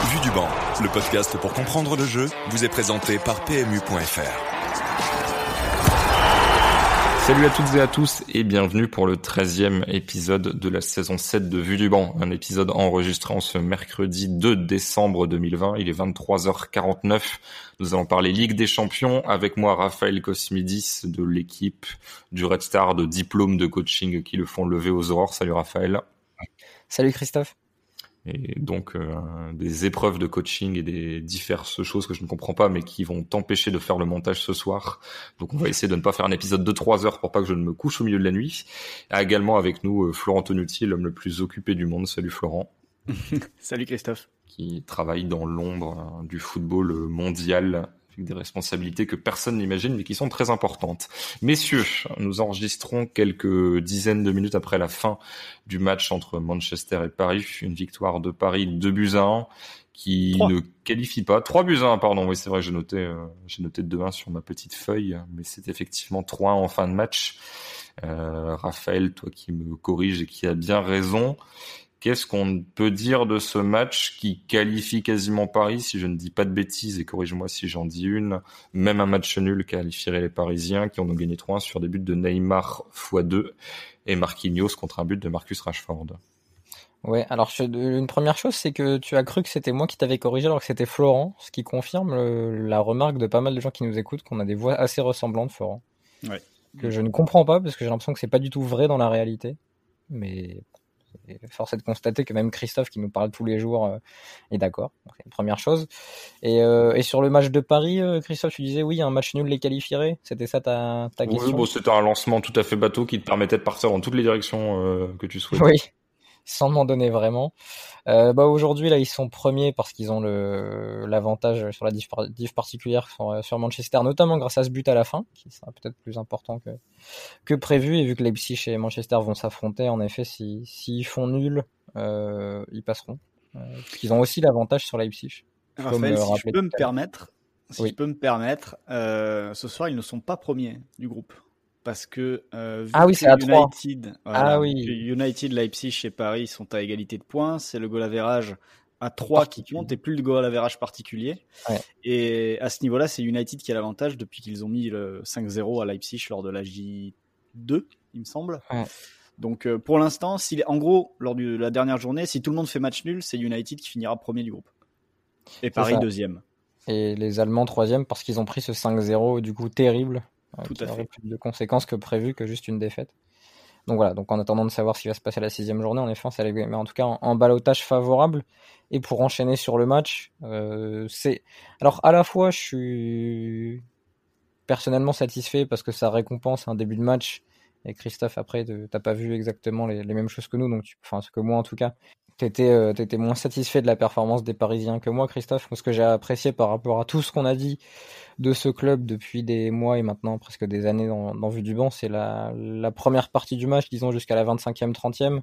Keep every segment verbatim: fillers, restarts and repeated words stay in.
Vue du banc, le podcast pour comprendre le jeu, vous est présenté par P M U point F R. Salut à toutes et à tous et bienvenue pour le treizième épisode de la saison sept de Vue du banc. Un épisode enregistré en ce mercredi deux décembre deux mille vingt. Il est vingt-trois heures quarante-neuf. Nous allons parler Ligue des Champions avec moi, Raphaël Cosmidis de l'équipe du Red Star de diplôme de coaching qui le font lever aux aurores. Salut Raphaël. Salut Christophe. Et donc euh, des épreuves de coaching et des diverses choses que je ne comprends pas mais qui vont t'empêcher de faire le montage ce soir. Donc on va essayer de ne pas faire un épisode de trois heures pour pas que je ne me couche au milieu de la nuit. Et également avec nous euh, Florent Tonuti, l'homme le plus occupé du monde. Salut Florent. Salut Christophe. Qui travaille dans l'ombre hein, du football mondial avec des responsabilités que personne n'imagine mais qui sont très importantes. Messieurs, nous enregistrons quelques dizaines de minutes après la fin du match entre Manchester et Paris. Une victoire de Paris, deux buts à un, qui trois. ne qualifie pas. trois buts à un, pardon. Oui, c'est vrai, j'ai noté, euh, j'ai noté deux un sur ma petite feuille, mais c'est effectivement trois un en fin de match. Euh, Raphaël, toi qui me corrige et qui a bien raison. Qu'est-ce qu'on peut dire de ce match qui qualifie quasiment Paris, si je ne dis pas de bêtises, et corrige-moi si j'en dis une, même un match nul qualifierait les Parisiens qui en ont gagné trois un sur des buts de Neymar fois deux et Marquinhos contre un but de Marcus Rashford. Ouais, alors je, une première chose, c'est que tu as cru que c'était moi qui t'avais corrigé alors que c'était Florent, ce qui confirme le, la remarque de pas mal de gens qui nous écoutent qu'on a des voix assez ressemblantes, Florent. Ouais. Que je ne comprends pas parce que j'ai l'impression que c'est pas du tout vrai dans la réalité, mais... Et force est de constater que même Christophe qui nous parle tous les jours euh, est d'accord. Donc, c'est une première chose. Et, euh, et sur le match de Paris, euh, Christophe, tu disais oui, un match nul les qualifierait. C'était ça ta, ta question? Oui, bon, c'était un lancement tout à fait bateau qui te permettait de partir dans toutes les directions euh, que tu souhaitais. Oui, sans m'en donner vraiment. Euh, bah aujourd'hui là, ils sont premiers parce qu'ils ont le l'avantage sur la diff, diff particulière sur, sur Manchester, notamment grâce à ce but à la fin, qui sera peut-être plus important que que prévu. Et vu que Leipzig et Manchester vont s'affronter, en effet, si s'ils font nul, euh, ils passeront. Euh, parce qu'ils ont aussi l'avantage sur Leipzig. Raphaël, si je peux me permettre, si oui. je peux me permettre, euh, ce soir ils ne sont pas premiers du groupe. Parce que euh, vu ah oui, que c'est à United, voilà, ah oui. United, Leipzig et Paris sont à égalité de points, c'est le goal average à trois qui compte et plus le goal average particulier. Ouais. Et à ce niveau-là, c'est United qui a l'avantage depuis qu'ils ont mis le cinq zéro à Leipzig lors de la J deux, il me semble. Ouais. Donc euh, pour l'instant, si, en gros, lors de la dernière journée, si tout le monde fait match nul, c'est United qui finira premier du groupe. Et c'est Paris ça. Deuxième. Et les Allemands troisième parce qu'ils ont pris ce cinq zéro du coup terrible. Tout qui à fait. aurait plus de conséquences que prévu que juste une défaite. Donc voilà, donc en attendant de savoir ce qui va se passer à la sixième journée, en effet, ça les... mais en tout cas en, en ballottage favorable. Et pour enchaîner sur le match, euh, c'est alors à la fois je suis personnellement satisfait parce que ça récompense un début de match. Et Christophe, après, t'as pas vu exactement les, les mêmes choses que nous, donc tu... enfin ce que moi en tout cas. T'étais, euh, t'étais moins satisfait de la performance des Parisiens que moi, Christophe. Ce que j'ai apprécié par rapport à tout ce qu'on a dit de ce club depuis des mois et maintenant presque des années dans, dans Vue du banc, c'est la, la première partie du match, disons jusqu'à la vingt-cinquième, trentième.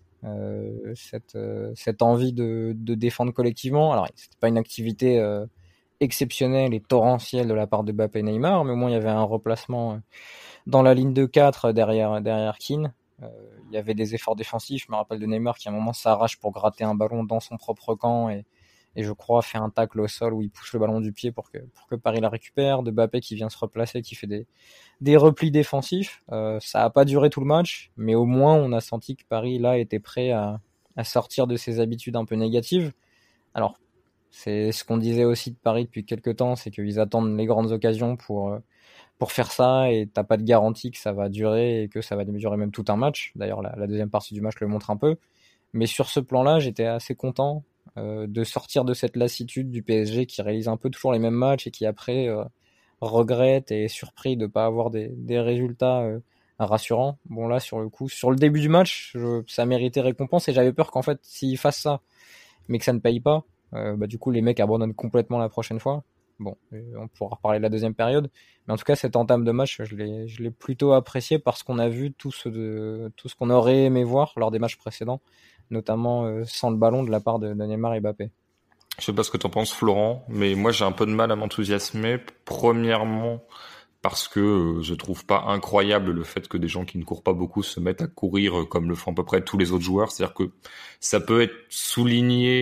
Euh, cette, euh, cette envie de, de défendre collectivement. Alors, c'était pas une activité euh, exceptionnelle et torrentielle de la part de Mbappé et Neymar, mais au moins il y avait un replacement dans la ligne de quatre derrière, derrière Keane. Euh, il y avait des efforts défensifs. Je me rappelle de Neymar qui à un moment s'arrache pour gratter un ballon dans son propre camp et, et je crois fait un tacle au sol où il pousse le ballon du pied pour que, pour que Paris la récupère. De Mbappé qui vient se replacer, qui fait des, des replis défensifs. Euh, ça a pas duré tout le match, mais au moins on a senti que Paris là était prêt à, à sortir de ses habitudes un peu négatives. Alors c'est ce qu'on disait aussi de Paris depuis quelques temps, c'est qu'ils attendent les grandes occasions pour euh, pour faire ça et t'as pas de garantie que ça va durer et que ça va durer même tout un match. D'ailleurs, la, la deuxième partie du match le montre un peu. Mais sur ce plan-là, j'étais assez content euh, de sortir de cette lassitude du P S G qui réalise un peu toujours les mêmes matchs et qui après euh, regrette et est surpris de pas avoir des, des résultats euh, rassurants. Bon là, sur le coup, sur le début du match, je, ça méritait récompense et j'avais peur qu'en fait, s'ils fassent ça, mais que ça ne paye pas, euh, bah du coup les mecs abandonnent complètement la prochaine fois. Bon, on pourra reparler de la deuxième période, mais en tout cas cette entame de match, je l'ai, je l'ai plutôt apprécié parce qu'on a vu tout ce, de, tout ce qu'on aurait aimé voir lors des matchs précédents, notamment euh, sans le ballon de la part de, de Neymar et Mbappé. Je sais pas ce que t'en penses, Florent, mais moi j'ai un peu de mal à m'enthousiasmer. Premièrement, parce que euh, je trouve pas incroyable le fait que des gens qui ne courent pas beaucoup se mettent à courir comme le font à peu près tous les autres joueurs. C'est-à-dire que ça peut être souligné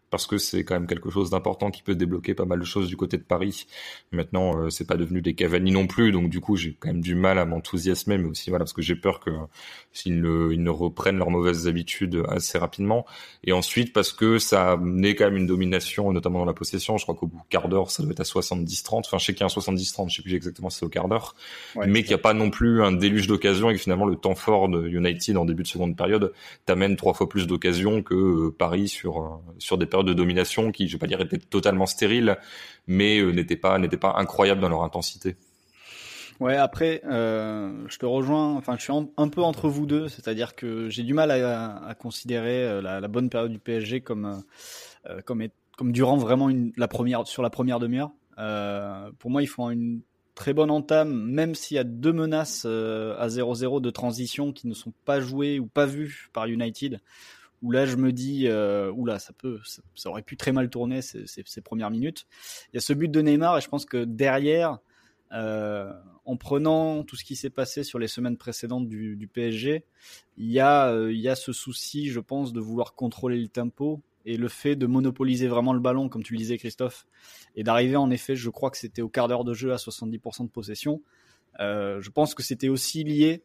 parce que c'est quand même quelque chose d'important qui peut débloquer pas mal de choses du côté de Paris. Maintenant, euh, c'est pas devenu des Cavani non plus, donc du coup, j'ai quand même du mal à m'enthousiasmer, mais aussi voilà, parce que j'ai peur que s'ils ne, ils ne reprennent leurs mauvaises habitudes assez rapidement. Et ensuite, parce que ça a amené quand même une domination, notamment dans la possession. Je crois qu'au bout du quart d'heure, ça doit être à soixante-dix trente. Enfin, je sais qu'il y a un soixante-dix trente, je sais plus exactement si c'est au quart d'heure, Ouais, mais qu'il n'y a pas non plus un déluge d'occasions et que finalement le temps fort de United en début de seconde période t'amène trois fois plus d'occasions que euh, Paris sur euh, sur des périodes de domination qui, je vais pas dire étaient totalement stériles, mais euh, n'étaient pas n'étaient pas incroyables dans leur intensité. Ouais, après, euh, je te rejoins. Enfin, je suis en- un peu entre vous deux, c'est-à-dire que j'ai du mal à, à considérer euh, la, la bonne période du P S G comme euh, comme est- comme durant vraiment une, la première sur la première demi-heure. Euh, pour moi, ils font une très bonne entame, même s'il y a deux menaces euh, à zéro zéro de transition qui ne sont pas jouées ou pas vues par United. Où là, je me dis, euh, oula, ça peut, ça, ça aurait pu très mal tourner ces, ces, ces premières minutes. Il y a ce but de Neymar et je pense que derrière, euh, en prenant tout ce qui s'est passé sur les semaines précédentes du, du P S G, il y a, euh, il y a ce souci, je pense, de vouloir contrôler le tempo et le fait de monopoliser vraiment le ballon, comme tu le disais, Christophe, et d'arriver en effet, je crois que c'était au quart d'heure de jeu à soixante-dix pour cent de possession. Euh, je pense que c'était aussi lié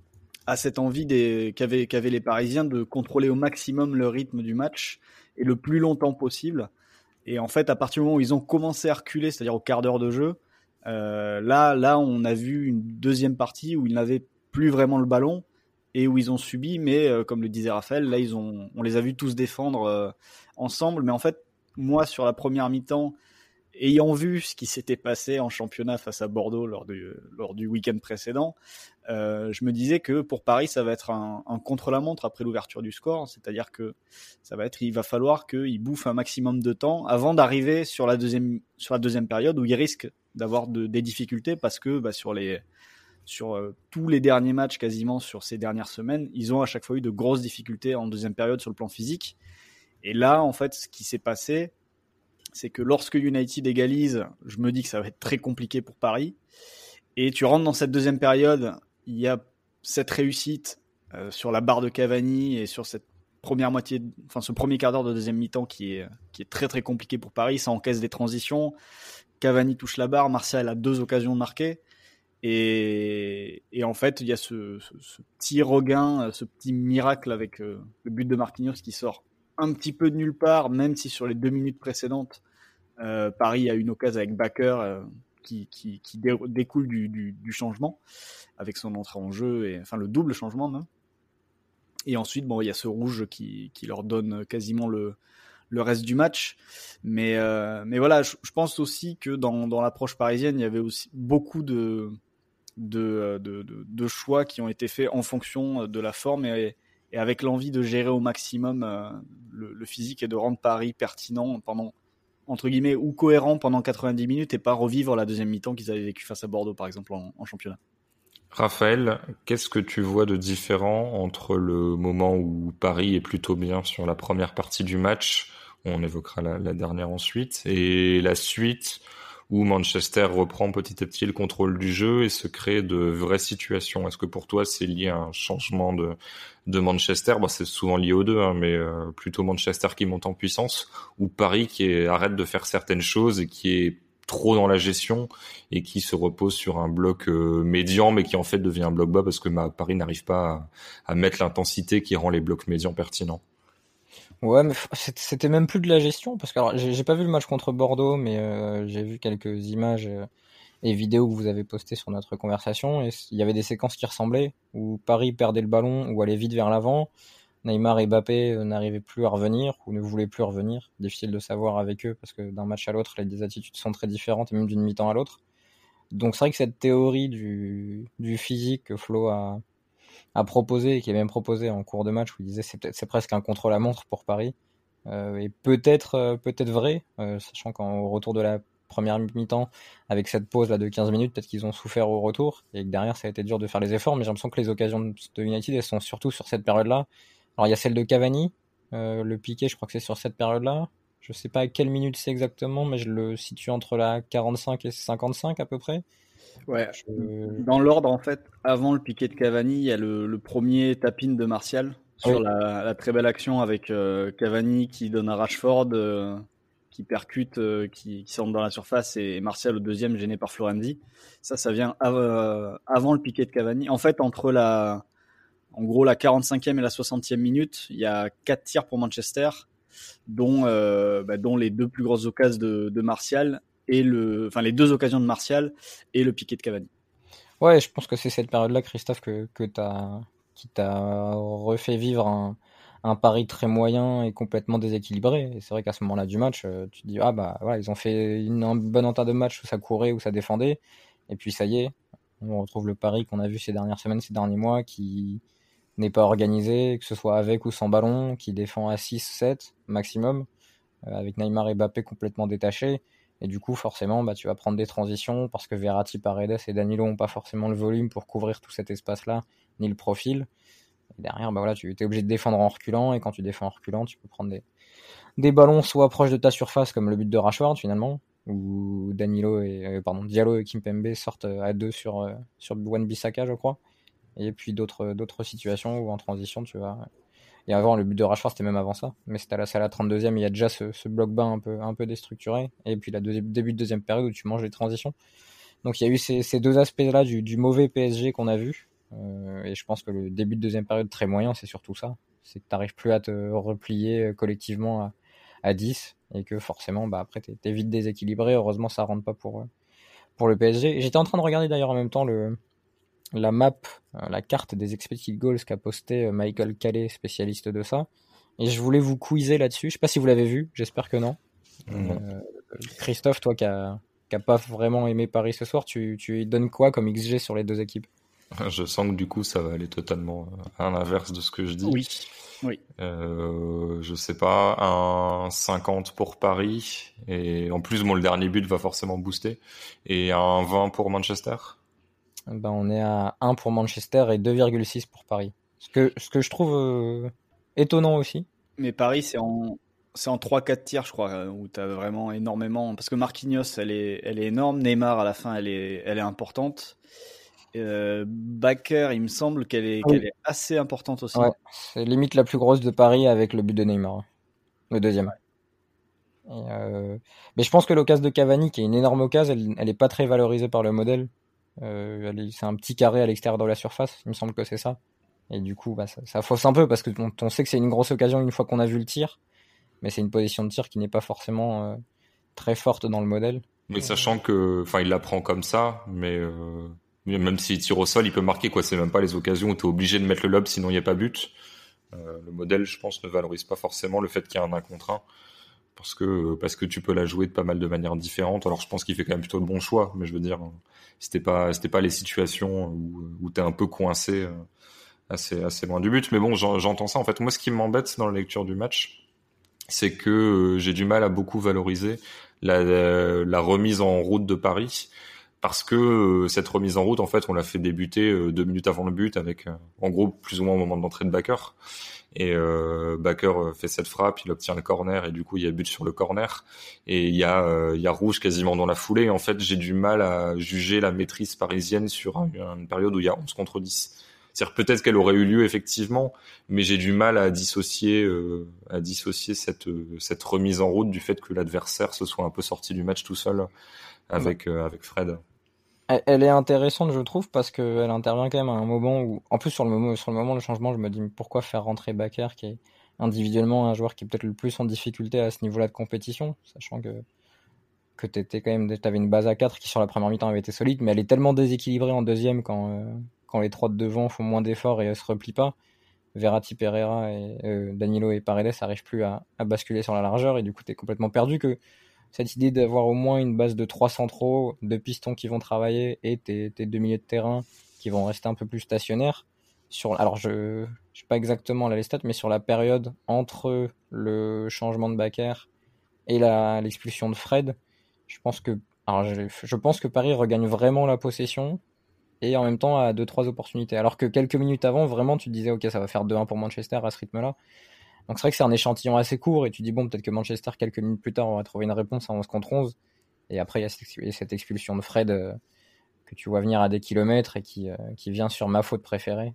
à cette envie des, qu'avaient, qu'avaient les Parisiens de contrôler au maximum le rythme du match et le plus longtemps possible. Et en fait, à partir du moment où ils ont commencé à reculer, c'est-à-dire au quart d'heure de jeu, euh, là, là, on a vu une deuxième partie où ils n'avaient plus vraiment le ballon et où ils ont subi, mais euh, comme le disait Raphaël, là, ils ont, on les a vus tous défendre euh, ensemble. Mais en fait, moi, sur la première mi-temps, ayant vu ce qui s'était passé en championnat face à Bordeaux lors du, lors du week-end précédent, euh, je me disais que pour Paris, ça va être un, un contre-la-montre après l'ouverture du score. C'est-à-dire que ça va être, il va falloir qu'ils bouffent un maximum de temps avant d'arriver sur la deuxième, sur la deuxième période où ils risquent d'avoir de, des difficultés parce que bah, sur, les, sur euh, tous les derniers matchs quasiment sur ces dernières semaines, ils ont à chaque fois eu de grosses difficultés en deuxième période sur le plan physique. Et là, en fait, ce qui s'est passé, c'est que lorsque United égalise, je me dis que ça va être très compliqué pour Paris. Et tu rentres dans cette deuxième période, il y a cette réussite euh, sur la barre de Cavani et sur cette première moitié, enfin ce premier quart d'heure de deuxième mi-temps qui est, qui est très très compliqué pour Paris. Ça encaisse des transitions. Cavani touche la barre, Martial a deux occasions de marquer. Et, et en fait, il y a ce, ce, ce petit regain, ce petit miracle avec euh, le but de Marquinhos qui sort un petit peu de nulle part, même si sur les deux minutes précédentes, euh, Paris a une occasion avec Bakker euh, qui, qui, qui dé- découle du, du, du changement, avec son entrée en jeu, et, enfin le double changement même. Et ensuite, bon, il y a ce rouge qui, qui leur donne quasiment le, le reste du match. Mais, euh, mais voilà, je, je pense aussi que dans, dans l'approche parisienne, il y avait aussi beaucoup de, de, de, de, de choix qui ont été faits en fonction de la forme et, et avec l'envie de gérer au maximum euh, le, le physique et de rendre Paris pertinent pendant, entre guillemets, ou cohérent pendant quatre-vingt-dix minutes et pas revivre la deuxième mi-temps qu'ils avaient vécu face à Bordeaux, par exemple, en, en championnat. Raphaël, qu'est-ce que tu vois de différent entre le moment où Paris est plutôt bien sur la première partie du match, on évoquera la, la dernière ensuite, et la suite où Manchester reprend petit à petit le contrôle du jeu et se crée de vraies situations? Est-ce que pour toi c'est lié à un changement de, de Manchester? Bon, c'est souvent lié aux deux, hein, mais euh, plutôt Manchester qui monte en puissance, ou Paris qui est, arrête de faire certaines choses et qui est trop dans la gestion et qui se repose sur un bloc euh, médian, mais qui en fait devient un bloc bas parce que bah, Paris n'arrive pas à, à mettre l'intensité qui rend les blocs médians pertinents. Ouais, mais c'était même plus de la gestion, parce que alors, j'ai j'ai pas vu le match contre Bordeaux, mais euh, j'ai vu quelques images euh, et vidéos que vous avez postées sur notre conversation, et il y avait des séquences qui ressemblaient, où Paris perdait le ballon ou allait vite vers l'avant, Neymar et Mbappé euh, n'arrivaient plus à revenir, ou ne voulaient plus revenir. Difficile de savoir avec eux, parce que d'un match à l'autre, les attitudes sont très différentes, et même d'une mi-temps à l'autre. Donc c'est vrai que cette théorie du, du physique que Flo a, a proposé, et qui est même proposé en cours de match, où il disait c'est, c'est presque un contre-la-montre pour Paris, euh, et peut-être, euh, peut-être vrai, euh, sachant qu'au retour de la première mi-temps, avec cette pause là de quinze minutes, peut-être qu'ils ont souffert au retour, et que derrière ça a été dur de faire les efforts, mais j'ai l'impression que les occasions de United, elles sont surtout sur cette période-là. Alors il y a celle de Cavani, euh, le piqué, je crois que c'est sur cette période-là. Je sais pas à quelle minute c'est exactement, mais je le situe entre la quarante-cinq et cinquante-cinq à peu près. Ouais. Je... Dans l'ordre, en fait, avant le piqué de Cavani, il y a le, le premier tap-in de Martial sur Oui. la, la très belle action avec euh, Cavani qui donne à Rashford, euh, qui percute, euh, qui, qui sort dans la surface, et Martial au deuxième gêné par Florenzi. Ça, ça vient av- euh, avant le piqué de Cavani. En fait, entre la, en gros, la quarante-cinquième et la soixantième minute, il y a quatre tirs pour Manchester, dont, euh, bah, dont les deux plus grosses occasions de, de Martial et le, enfin les deux occasions de Martial et le piqué de Cavani. Ouais, je pense que c'est cette période-là, Christophe, que, que t'as, qui t'a refait vivre un, un Paris très moyen et complètement déséquilibré. Et c'est vrai qu'à ce moment-là du match, euh, tu te dis, ah bah voilà, ils ont fait une, un bon entame de match où ça courait, où ça défendait. Et puis ça y est, on retrouve le Paris qu'on a vu ces dernières semaines, ces derniers mois, qui n'est pas organisé, que ce soit avec ou sans ballon, qui défend à six sept maximum, euh, avec Neymar et Mbappé complètement détachés. Et du coup, forcément, bah, tu vas prendre des transitions parce que Verratti, Paredes et Danilo n'ont pas forcément le volume pour couvrir tout cet espace-là, ni le profil. Et derrière, bah voilà, tu es obligé de défendre en reculant, et quand tu défends en reculant, tu peux prendre des, des ballons soit proches de ta surface, comme le but de Rashford finalement, où Danilo et euh, pardon, Diallo et Kimpembe sortent à deux sur, euh, sur Wan-Bissaka, je crois. Et puis d'autres, d'autres situations où en transition, tu vas. Et avant, le but de Rashford, c'était même avant ça. Mais c'était à la, c'est à la trente-deuxième, il y a déjà ce, ce bloc bas un peu, un peu déstructuré. Et puis la deuxième, début de deuxième période où tu manges les transitions. Donc il y a eu ces, ces deux aspects-là du, du mauvais P S G qu'on a vu. Euh, et je pense que le début de deuxième période très moyen, c'est surtout ça. C'est que tu n'arrives plus à te replier collectivement à, à dix. Et que forcément, bah, après, tu es vite déséquilibré. Heureusement, ça ne rentre pas pour, pour le P S G. Et j'étais en train de regarder d'ailleurs en même temps le, la map, euh, la carte des expected goals qu'a posté euh, Michael Calais, spécialiste de ça. Et je voulais vous quizer là-dessus. Je sais pas si vous l'avez vu, j'espère que non. Non. Euh, Christophe, toi qui a, qui a pas vraiment aimé Paris ce soir, tu, tu lui donnes quoi comme X G sur les deux équipes? Je sens que du coup, ça va aller totalement à l'inverse de ce que je dis. Oui, oui. Euh, je sais pas, un cinquante pour Paris, et en plus, bon, le dernier but va forcément booster, et un vingt pour Manchester. Ben, on est à un pour Manchester et deux virgule six pour Paris. Ce que, ce que je trouve euh, étonnant aussi. Mais Paris, c'est en, c'est en trois quatre tirs, je crois, où tu as vraiment énormément. Parce que Marquinhos, elle est, elle est énorme. Neymar, à la fin, elle est, elle est importante. Euh, Bakker, il me semble qu'elle est, Oui. qu'elle est assez importante aussi. Ouais, c'est limite la plus grosse de Paris avec le but de Neymar, le deuxième. Et euh, Mais je pense que l'occasion de Cavani, qui est une énorme occasion, elle, elle est pas très valorisée par le modèle. Euh, elle est- c'est un petit carré à l'extérieur de la surface, il me semble que c'est ça. Et du coup, bah, ça, ça fausse un peu parce que on, on sait que c'est une grosse occasion une fois qu'on a vu le tir, mais c'est une position de tir qui n'est pas forcément euh, très forte dans le modèle. Mais sachant que, enfin, il la prend comme ça, mais euh, même s'il tire au sol, il peut marquer, quoi. C'est même pas les occasions où t'es obligé de mettre le lob, sinon il n'y a pas but. Euh, le modèle, je pense, ne valorise pas forcément le fait qu'il y a un un contre un, parce que parce que tu peux la jouer de pas mal de manières différentes. Alors je pense qu'il fait quand même plutôt le bon choix, mais je veux dire, c'était pas c'était pas les situations où où t'es un peu coincé euh, assez assez loin du but. Mais bon, j'en- j'entends ça. En fait, moi, ce qui m'embête dans la lecture du match, c'est que euh, j'ai du mal à beaucoup valoriser la, la, la remise en route de Paris, parce que euh, cette remise en route, en fait, on l'a fait débuter euh, deux minutes avant le but, avec, euh, en gros, plus ou moins au moment de l'entrée de Bakker. Et euh, Bakker euh, fait cette frappe, il obtient le corner, et du coup, il y a but sur le corner. Et il y a, euh, il y a rouge quasiment dans la foulée. Et en fait, j'ai du mal à juger la maîtrise parisienne sur un, une période où il y a onze contre dix. C'est-à-dire peut-être qu'elle aurait eu lieu effectivement, mais j'ai du mal à dissocier, euh, à dissocier cette euh, cette remise en route du fait que l'adversaire se soit un peu sorti du match tout seul avec euh, avec Fred. Elle, elle est intéressante, je trouve, parce qu'elle intervient quand même à un moment où, en plus sur le moment, sur le moment, le changement, je me dis mais pourquoi faire rentrer Bakker, qui est individuellement un joueur qui est peut-être le plus en difficulté à ce niveau-là de compétition, sachant que que t'étais quand même, t'avais une base à quatre qui sur la première mi-temps avait été solide, mais elle est tellement déséquilibrée en deuxième quand euh, quand les trois de devant font moins d'efforts et elle se replient pas. Verratti, Pereira et euh, Danilo et Paredes n'arrivent plus à, à basculer sur la largeur, et du coup t'es complètement perdu. Que cette idée d'avoir au moins une base de trois centraux, deux pistons qui vont travailler et tes, tes deux milieux de terrain qui vont rester un peu plus stationnaires. Sur, alors je ne sais pas exactement là les stats, mais sur la période entre le changement de Bakker et la, l'expulsion de Fred, je pense que alors je, je pense que Paris regagne vraiment la possession et en même temps à deux trois opportunités. Alors que quelques minutes avant, vraiment tu te disais ok, ça va faire deux un pour Manchester à ce rythme-là. Donc c'est vrai que c'est un échantillon assez court et tu dis bon, peut-être que Manchester quelques minutes plus tard on va trouver une réponse à onze contre onze. Et après il y a cette, cette expulsion de Fred euh, que tu vois venir à des kilomètres et qui, euh, qui vient sur ma faute préférée.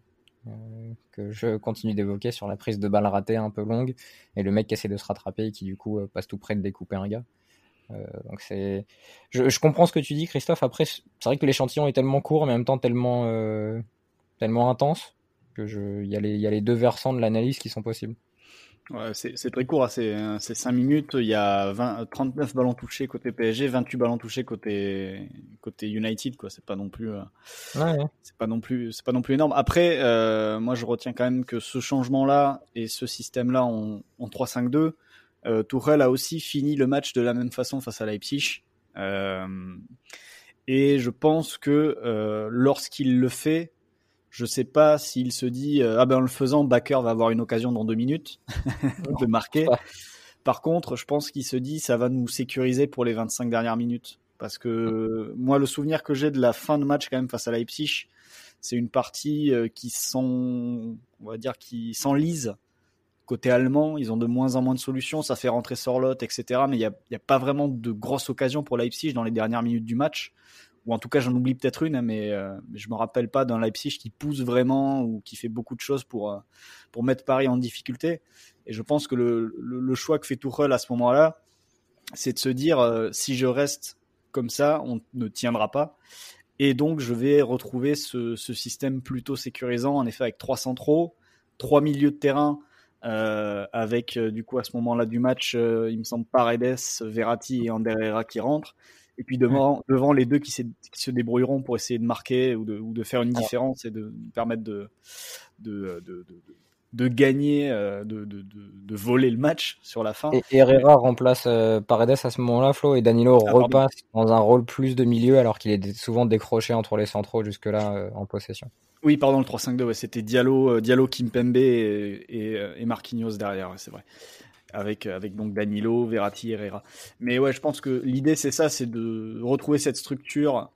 euh, que je continue d'évoquer sur la prise de balle ratée un peu longue et le mec qui essaie de se rattraper et qui du coup euh, passe tout près de découper un gars. Euh, donc c'est, je, je comprends ce que tu dis, Christophe. Après, c'est vrai que l'échantillon est tellement court, mais en même temps tellement, euh, tellement intense que je, il y a les, il y a les deux versants de l'analyse qui sont possibles. Ouais, c'est, c'est très court, hein, c'est, c'est cinq minutes, il y a vingt, trente-neuf ballons touchés côté P S G, vingt-huit ballons touchés côté, côté United, quoi. C'est pas non plus, euh, Ouais, ouais. c'est pas non plus, c'est pas non plus énorme. Après, euh, moi je retiens quand même que ce changement-là et ce système-là en, en trois cinq deux, euh, Tuchel a aussi fini le match de la même façon face à Leipzig. Euh, et je pense que euh, lorsqu'il le fait, je sais pas s'il se dit euh, ah ben en le faisant, Bakker va avoir une occasion dans deux minutes de marquer. Par contre, je pense qu'il se dit ça va nous sécuriser pour les vingt-cinq dernières minutes. Parce que moi, le souvenir que j'ai de la fin de match quand même face à Leipzig, c'est une partie euh, qui sont, on va dire, qui s'enlise. Côté allemand, ils ont de moins en moins de solutions. Ça fait rentrer Sorloth, et cetera. Mais il n'y a, y a pas vraiment de grosses occasions pour Leipzig dans les dernières minutes du match. Ou en tout cas, j'en oublie peut-être une, hein, mais, euh, mais je me rappelle pas d'un Leipzig qui pousse vraiment ou qui fait beaucoup de choses pour, euh, pour mettre Paris en difficulté. Et je pense que le, le, le choix que fait Tuchel à ce moment-là, c'est de se dire euh, si je reste comme ça, on ne tiendra pas. Et donc, je vais retrouver ce, ce système plutôt sécurisant, en effet, avec trois centraux, trois milieux de terrain, euh, avec euh, du coup à ce moment-là du match, euh, il me semble Paredes, Verratti et Ander Herrera qui rentrent. Et puis devant, ouais. devant les deux qui, qui se débrouilleront pour essayer de marquer ou de, ou de faire une différence et de permettre de, de, de, de, de gagner, de, de, de, de voler le match sur la fin. Et Herrera remplace euh, Paredes à ce moment-là, Flo, et Danilo ah, repasse pardon. dans un rôle plus de milieu alors qu'il est souvent décroché entre les centraux jusque-là euh, en possession. Oui, pardon, le trois cinq deux, ouais, c'était Diallo, euh, Diallo, Kimpembe et, et, et Marquinhos derrière, ouais, c'est vrai. Avec, avec donc Danilo, Verratti, Herrera. Mais ouais, je pense que l'idée, c'est ça, c'est de retrouver cette structure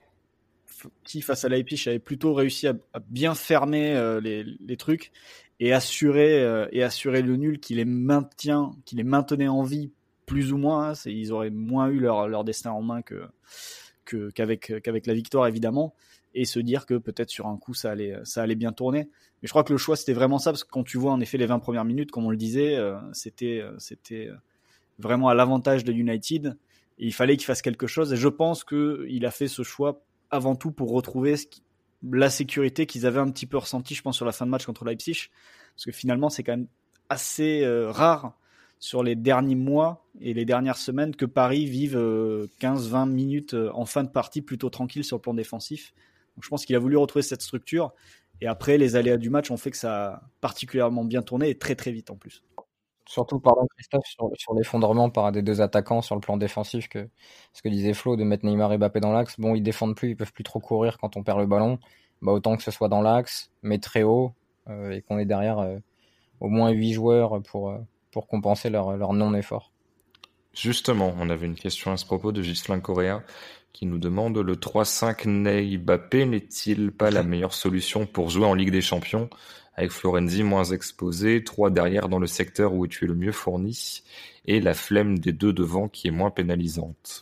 qui, face à Leipzig, avait plutôt réussi à, à bien fermer euh, les, les trucs et assurer, euh, et assurer le nul qui les maintient, qui les maintenait en vie, plus ou moins. Hein, c'est, ils auraient moins eu leur, leur destin en main que, que, qu'avec, qu'avec la victoire, évidemment. Et se dire que peut-être sur un coup, ça allait, ça allait bien tourner. Mais je crois que le choix, c'était vraiment ça, parce que quand tu vois en effet les vingt premières minutes, comme on le disait, euh, c'était, euh, c'était vraiment à l'avantage de United. Et il fallait qu'il fasse quelque chose. Et je pense qu'il a fait ce choix avant tout pour retrouver ce qui, la sécurité qu'ils avaient un petit peu ressentie, je pense, sur la fin de match contre Leipzig. Parce que finalement, c'est quand même assez euh, rare sur les derniers mois et les dernières semaines que Paris vive euh, quinze vingt minutes euh, en fin de partie plutôt tranquille sur le plan défensif. Donc je pense qu'il a voulu retrouver cette structure. Et après, les aléas du match ont fait que ça a particulièrement bien tourné et très très vite en plus. Surtout, pardon Christophe, sur, sur l'effondrement par des deux attaquants sur le plan défensif, que ce que disait Flo, de mettre Neymar et Mbappé dans l'axe. Bon, ils défendent plus, ils peuvent plus trop courir quand on perd le ballon. Bah, autant que ce soit dans l'axe, mais très haut, euh, et qu'on ait derrière euh, au moins huit joueurs pour, euh, pour compenser leur, leur non-effort. Justement, on avait une question à ce propos de Ghislain Correa qui nous demande: le trois cinq Ney-Mbappé n'est-il pas la meilleure solution pour jouer en Ligue des Champions, avec Florenzi moins exposé, trois derrière dans le secteur où tu es le mieux fourni, et la flemme des deux devant qui est moins pénalisante?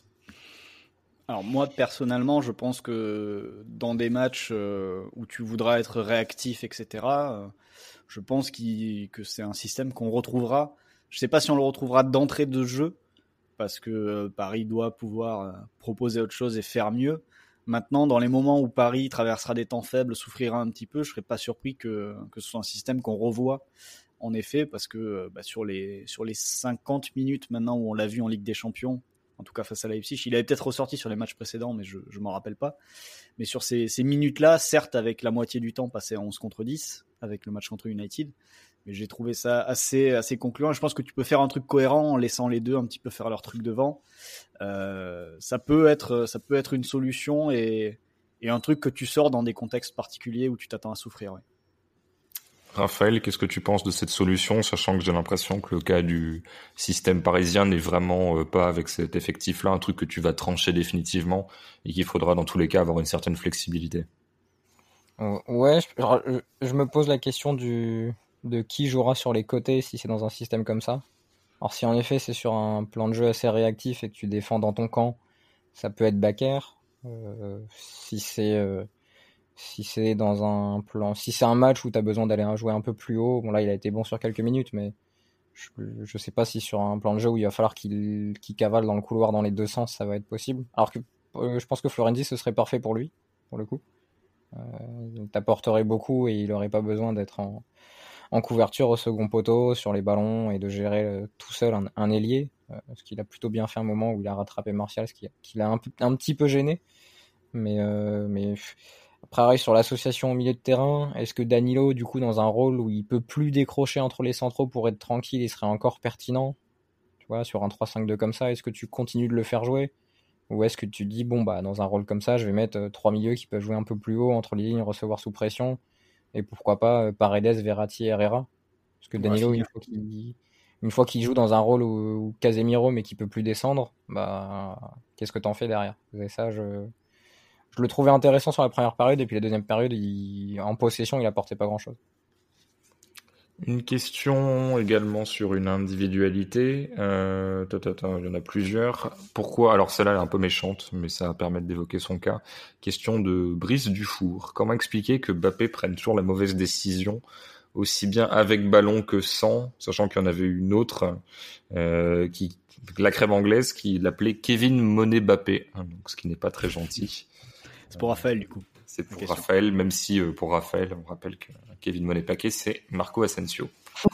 Alors moi, personnellement, je pense que dans des matchs euh, où tu voudras être réactif, et cetera, euh, je pense qu'il, que c'est un système qu'on retrouvera. Je ne sais pas si on le retrouvera d'entrée de jeu, parce que euh, Paris doit pouvoir euh, proposer autre chose et faire mieux. Maintenant, dans les moments où Paris traversera des temps faibles, souffrira un petit peu, je ne serais pas surpris que, que ce soit un système qu'on revoie, en effet, parce que bah, sur, les, sur les cinquante minutes maintenant où on l'a vu en Ligue des Champions, en tout cas face à Leipzig, il avait peut-être ressorti sur les matchs précédents, mais je ne m'en rappelle pas. Mais sur ces, ces minutes-là, certes avec la moitié du temps passé à onze contre dix, avec le match contre United, mais j'ai trouvé ça assez, assez concluant. Je pense que tu peux faire un truc cohérent en laissant les deux un petit peu faire leur truc devant. Euh, ça peut être, ça peut être une solution et, et un truc que tu sors dans des contextes particuliers où tu t'attends à souffrir. Ouais. Raphaël, qu'est-ce que tu penses de cette solution, sachant que j'ai l'impression que le cas du système parisien n'est vraiment euh, pas avec cet effectif-là un truc que tu vas trancher définitivement et qu'il faudra dans tous les cas avoir une certaine flexibilité? Euh, ouais, je, je, je me pose la question du, de qui jouera sur les côtés si c'est dans un système comme ça. Alors si en effet c'est sur un plan de jeu assez réactif et que tu défends dans ton camp, ça peut être Bakker. Euh, si c'est... Euh, Si c'est dans un plan, si c'est un match où tu as besoin d'aller jouer un peu plus haut, bon là il a été bon sur quelques minutes, mais je, je sais pas si sur un plan de jeu où il va falloir qu'il, qu'il cavale dans le couloir dans les deux sens, ça va être possible. Alors que euh, je pense que Florenzi ce serait parfait pour lui, pour le coup. Euh, il t'apporterait beaucoup et il aurait pas besoin d'être en, en couverture au second poteau, sur les ballons et de gérer euh, tout seul un, un ailier, euh, ce qu'il a plutôt bien fait un moment où il a rattrapé Martial, ce qui, qui l'a un, un petit peu gêné. Mais, euh, mais après, pareil, sur l'association au milieu de terrain, est-ce que Danilo, du coup, dans un rôle où il peut plus décrocher entre les centraux pour être tranquille, il serait encore pertinent? Tu vois, sur un trois cinq deux comme ça, est-ce que tu continues de le faire jouer? Ou est-ce que tu dis, bon, bah, dans un rôle comme ça, je vais mettre euh, trois milieux qui peuvent jouer un peu plus haut entre les lignes, recevoir sous pression, et pourquoi pas euh, Paredes, Verratti, Herrera? Parce que Danilo, une fois qu'il, une fois qu'il joue dans un rôle où, où Casemiro, mais qui peut plus descendre, bah, qu'est-ce que t'en fais derrière? Et ça, je, je le trouvais intéressant sur la première période, et puis la deuxième période, il, en possession, il apportait pas grand-chose. Une question également sur une individualité. Euh, tata, tata, il y en a plusieurs. Pourquoi? Alors celle-là elle est un peu méchante, mais ça va permettre d'évoquer son cas. Question de Brice Dufour. Comment expliquer que Mbappé prenne toujours la mauvaise décision, aussi bien avec ballon que sans, sachant qu'il y en avait une autre, euh, qui, la crème anglaise, qui l'appelait Kevin Monet Mbappé, hein, donc ce qui n'est pas très gentil. C'est pour Raphaël du coup. C'est pour Raphaël, même si euh, pour Raphaël, on rappelle que Kevin Monet-Paquet, c'est Marco Asensio.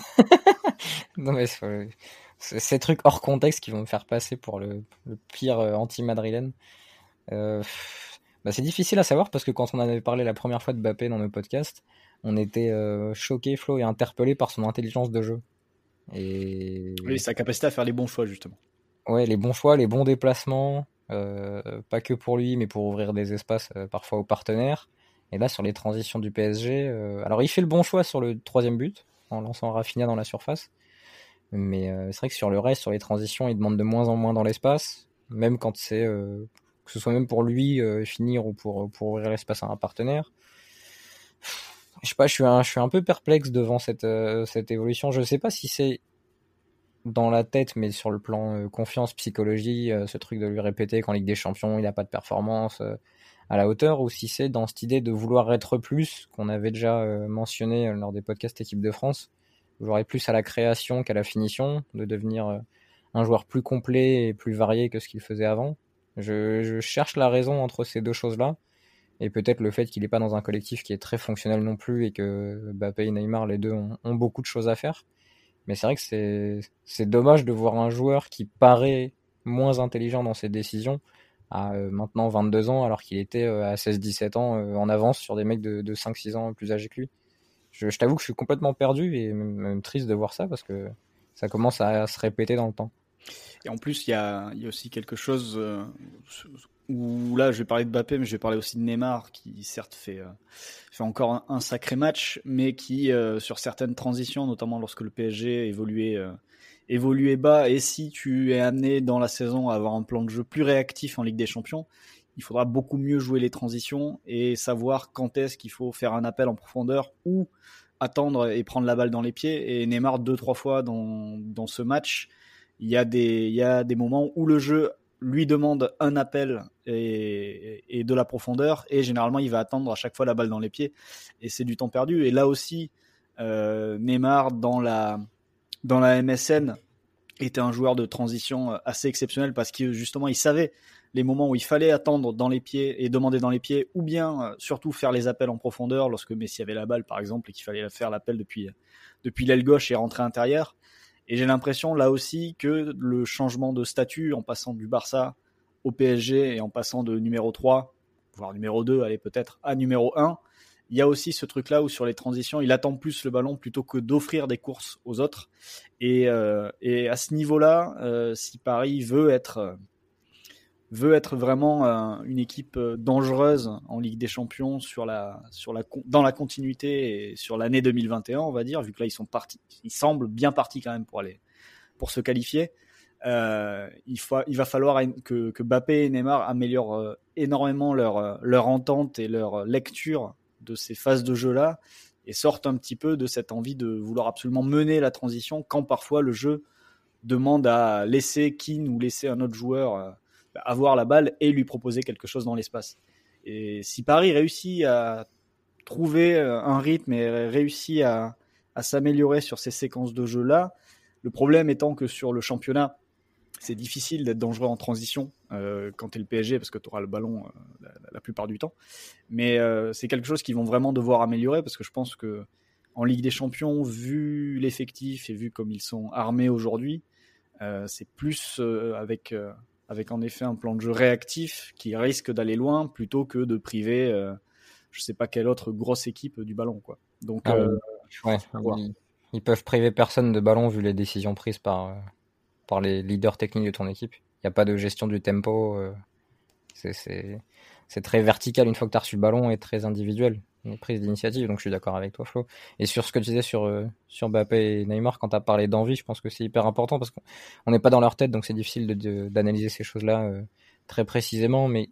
Non mais c'est, c'est ces trucs hors contexte qui vont me faire passer pour le, le pire euh, anti-madrilène. Euh, bah c'est difficile à savoir parce que quand on avait parlé la première fois de Mbappé dans nos podcasts, on était euh, choqués, Flo, et interpellés par son intelligence de jeu. Et... Oui, sa capacité à faire les bons choix justement. Ouais, les bons choix, les bons déplacements. Euh, pas que pour lui, mais pour ouvrir des espaces euh, parfois aux partenaires. Et là, sur les transitions du P S G, euh, alors il fait le bon choix sur le troisième but, en lançant Rafinha dans la surface. Mais euh, c'est vrai que sur le reste, sur les transitions, il demande de moins en moins dans l'espace, même quand c'est, euh, que ce soit même pour lui euh, finir ou pour, pour ouvrir l'espace à un partenaire. Je sais pas, je suis un, je suis un peu perplexe devant cette, euh, cette évolution. Je sais pas si c'est dans la tête, mais sur le plan euh, confiance, psychologie, euh, ce truc de lui répéter qu'en Ligue des Champions, il n'a pas de performance euh, à la hauteur, ou si c'est dans cette idée de vouloir être plus, qu'on avait déjà euh, mentionné euh, lors des podcasts équipe de France, vouloir être plus à la création qu'à la finition, de devenir euh, un joueur plus complet et plus varié que ce qu'il faisait avant. Je, je cherche la raison entre ces deux choses-là, et peut-être le fait qu'il n'est pas dans un collectif qui est très fonctionnel non plus, et que Mbappé et Neymar, les deux, ont, ont beaucoup de choses à faire. Mais c'est vrai que c'est, c'est dommage de voir un joueur qui paraît moins intelligent dans ses décisions à euh, maintenant vingt-deux ans, alors qu'il était euh, à seize dix-sept ans euh, en avance sur des mecs de, de cinq six ans plus âgés que lui. Je, je t'avoue que je suis complètement perdu et même, même triste de voir ça parce que ça commence à, à se répéter dans le temps. Et en plus, il y a, il y a aussi quelque chose euh, où là, je vais parler de Mbappé, mais je vais parler aussi de Neymar, qui certes fait, euh, fait encore un, un sacré match, mais qui, euh, sur certaines transitions, notamment lorsque le P S G évoluait, euh, évoluait bas, et si tu es amené dans la saison à avoir un plan de jeu plus réactif en Ligue des Champions, il faudra beaucoup mieux jouer les transitions et savoir quand est-ce qu'il faut faire un appel en profondeur ou attendre et prendre la balle dans les pieds. Et Neymar, deux, trois fois dans, dans ce match, il y a des, il y a des moments où le jeu lui demande un appel et, et de la profondeur, et généralement il va attendre à chaque fois la balle dans les pieds, et c'est du temps perdu. Et là aussi, euh, Neymar dans la, dans la M S N était un joueur de transition assez exceptionnel parce que justement il savait les moments où il fallait attendre dans les pieds et demander dans les pieds, ou bien euh, surtout faire les appels en profondeur lorsque Messi avait la balle par exemple et qu'il fallait faire l'appel depuis, depuis l'aile gauche et rentrer intérieur. Et j'ai l'impression là aussi que le changement de statut en passant du Barça au P S G et en passant de numéro trois, voire numéro deux, allez peut-être, à numéro un, il y a aussi ce truc-là où sur les transitions, il attend plus le ballon plutôt que d'offrir des courses aux autres. Et, euh, et à ce niveau-là, euh, si Paris veut être, euh, veut être vraiment euh, une équipe dangereuse en Ligue des Champions sur la, sur la, dans la continuité et sur l'année deux mille vingt et un, on va dire, vu que là ils sont partis, ils semblent bien partis quand même pour aller, pour se qualifier. Euh, il, faut, il va falloir que, que Mbappé et Neymar améliorent euh, énormément leur, leur entente et leur lecture de ces phases de jeu-là et sortent un petit peu de cette envie de vouloir absolument mener la transition quand parfois le jeu demande à laisser Keane ou laisser un autre joueur euh, avoir la balle et lui proposer quelque chose dans l'espace. Et si Paris réussit à trouver un rythme et réussit à, à s'améliorer sur ces séquences de jeu-là, le problème étant que sur le championnat, c'est difficile d'être dangereux en transition euh, quand tu es le P S G parce que tu auras le ballon euh, la, la plupart du temps. Mais euh, c'est quelque chose qu'ils vont vraiment devoir améliorer parce que je pense que en Ligue des Champions, vu l'effectif et vu comme ils sont armés aujourd'hui, euh, c'est plus euh, avec, euh, avec en effet un plan de jeu réactif qui risque d'aller loin plutôt que de priver euh, je sais pas quelle autre grosse équipe du ballon, quoi. Donc, Ah, euh, ouais, ils, ils peuvent priver personne de ballon vu les décisions prises par... Euh... par les leaders techniques de ton équipe. Il n'y a pas de gestion du tempo. Euh, c'est, c'est, c'est très vertical une fois que tu as reçu le ballon et très individuel. Une prise d'initiative, donc je suis d'accord avec toi, Flo. Et sur ce que tu disais sur, euh, sur Mbappé et Neymar, quand tu as parlé d'envie, je pense que c'est hyper important parce qu'on n'est pas dans leur tête, donc c'est difficile de, de, d'analyser ces choses-là euh, très précisément, mais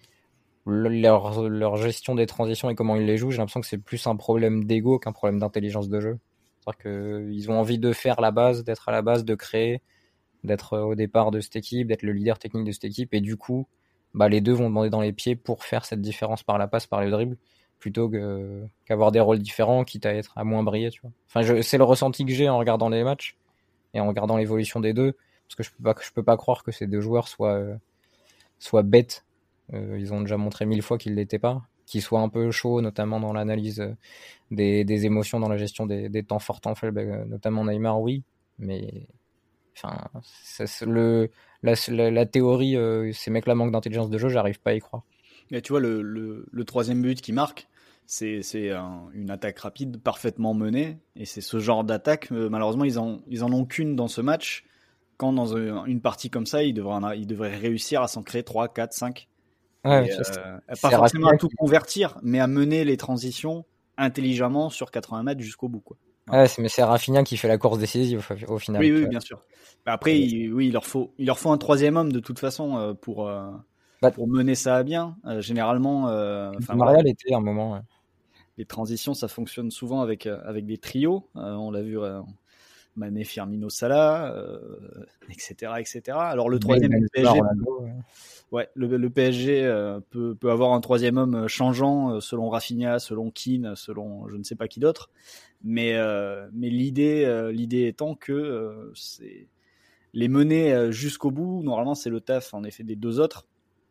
leur, leur gestion des transitions et comment ils les jouent, j'ai l'impression que c'est plus un problème d'ego qu'un problème d'intelligence de jeu. C'est-à-dire qu'ils ont envie de faire la base, d'être à la base, de créer, d'être au départ de cette équipe, d'être le leader technique de cette équipe, et du coup, bah, les deux vont demander dans les pieds pour faire cette différence par la passe, par le dribble, plutôt que, qu'avoir des rôles différents, quitte à être à moins briller, tu vois. Enfin, je, c'est le ressenti que j'ai en regardant les matchs, et en regardant l'évolution des deux, parce que je peux pas, je peux pas croire que ces deux joueurs soient, euh, soient bêtes. Euh, ils ont déjà montré mille fois qu'ils l'étaient pas, qu'ils soient un peu chauds, notamment dans l'analyse des, des émotions, dans la gestion des, des temps forts, temps faibles, notamment Neymar, oui, mais enfin, c'est, c'est le, la, la, la théorie, euh, ces mecs-là manquent d'intelligence de jeu, j'arrive pas à y croire. Et tu vois, le, le, le troisième but qui marque, c'est, c'est un, une attaque rapide, parfaitement menée, et c'est ce genre d'attaque, euh, malheureusement, ils en, ils en ont qu'une dans ce match, quand dans une, une partie comme ça, ils devraient, en, ils devraient réussir à s'en créer trois, quatre, cinq. Ouais, et, c'est, euh, c'est pas forcément à tout qui... convertir, mais à mener les transitions intelligemment sur quatre-vingts mètres jusqu'au bout, quoi. Ouais, ouais c'est, mais c'est Rafinha qui fait la course décisive au, au final. Oui, oui, bien sûr. Bah après, il, oui, il leur faut, il leur faut un troisième homme de toute façon euh, pour euh, bah, pour mener ça à bien. Euh, généralement, euh, enfin, Maria voilà, l'était à un moment. Ouais. Les transitions, ça fonctionne souvent avec euh, avec des trios. Euh, on l'a vu, euh, Mané, Firmino, Salah, euh, et cetera, et cetera. Alors le troisième, le P S G, Ronaldo, ouais. Ouais, le, le P S G euh, peut peut avoir un troisième homme changeant euh, selon Rafinha, selon Keane, selon je ne sais pas qui d'autre. Mais euh, mais l'idée euh, l'idée étant que euh, c'est les mener jusqu'au bout. Normalement, c'est le taf en effet des deux autres.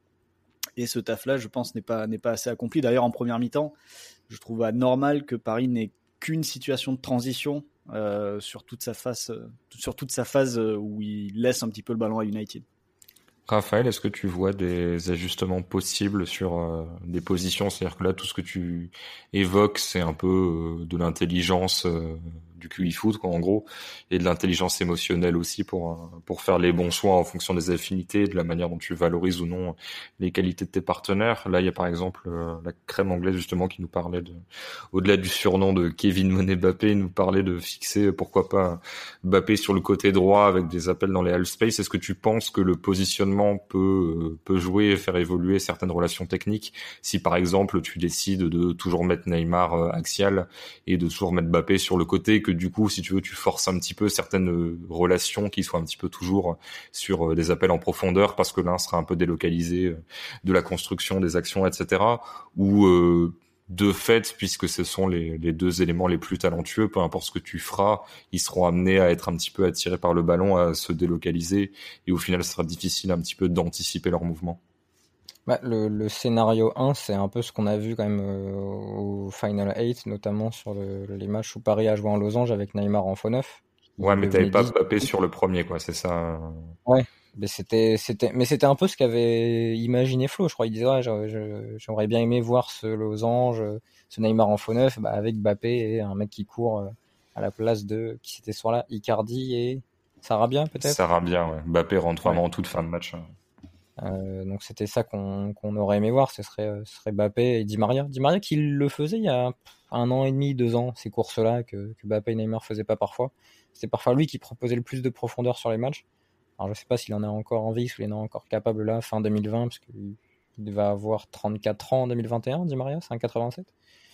Et ce taf-là, je pense, n'est pas n'est pas assez accompli. D'ailleurs, en première mi-temps, je trouve anormal que Paris n'ait qu'une situation de transition euh, sur toute sa phase, euh, sur toute sa phase où il laisse un petit peu le ballon à United. Raphaël, est-ce que tu vois des ajustements possibles sur euh, des positions ? C'est-à-dire que là, tout ce que tu évoques, c'est un peu euh, de l'intelligence euh, du Q I foot, quoi, en gros, et de l'intelligence émotionnelle aussi pour euh, pour faire les bons choix en fonction des affinités, de la manière dont tu valorises ou non les qualités de tes partenaires. Là, il y a par exemple euh, la crème anglaise justement qui nous parlait de, au-delà du surnom de Kevin Monet Mbappé, il nous parlait de fixer pourquoi pas Mbappé sur le côté droit avec des appels dans les half space. Est-ce que tu penses que le positionnement peut peut jouer et faire évoluer certaines relations techniques si par exemple tu décides de toujours mettre Neymar euh, axial et de toujours mettre Mbappé sur le côté, que du coup si tu veux tu forces un petit peu certaines relations qui soient un petit peu toujours sur des appels en profondeur parce que l'un sera un peu délocalisé de la construction des actions, etc. ou euh, de fait, puisque ce sont les, les deux éléments les plus talentueux, peu importe ce que tu feras, ils seront amenés à être un petit peu attirés par le ballon, à se délocaliser, et au final, ce sera difficile un petit peu d'anticiper leurs mouvements. Bah, le, le scénario un, c'est un peu ce qu'on a vu quand même euh, au Final huit, notamment sur le, les matchs où Paris a joué en losange avec Neymar en faux neuf. Ouais, mais t'avais pas Mbappé sur le premier, quoi, c'est ça. Ouais. Mais c'était, c'était, mais c'était un peu ce qu'avait imaginé Flo, je crois. Il disait, ouais, je, je, j'aurais bien aimé voir ce losange, ce Neymar en faux neuf, bah, avec Mbappé et un mec qui court à la place de, qui c'était ce soir-là, Icardi et Sarabia, peut-être? Sarabia, ouais. Mbappé rentre vraiment ouais. en toute fin de match. Euh, donc c'était ça qu'on, qu'on aurait aimé voir, ce serait, ce serait Mbappé et Di Maria. Di Maria qui le faisait il y a un an et demi, deux ans, ces courses-là, que, que Mbappé et Neymar faisaient pas parfois. C'était parfois lui qui proposait le plus de profondeur sur les matchs. Alors je sais pas s'il en a encore envie, s'il en est encore capable là, fin deux mille vingt, parce qu'il va avoir trente-quatre ans en deux mille vingt et un, Di Maria, c'est un quatre-vingt-sept.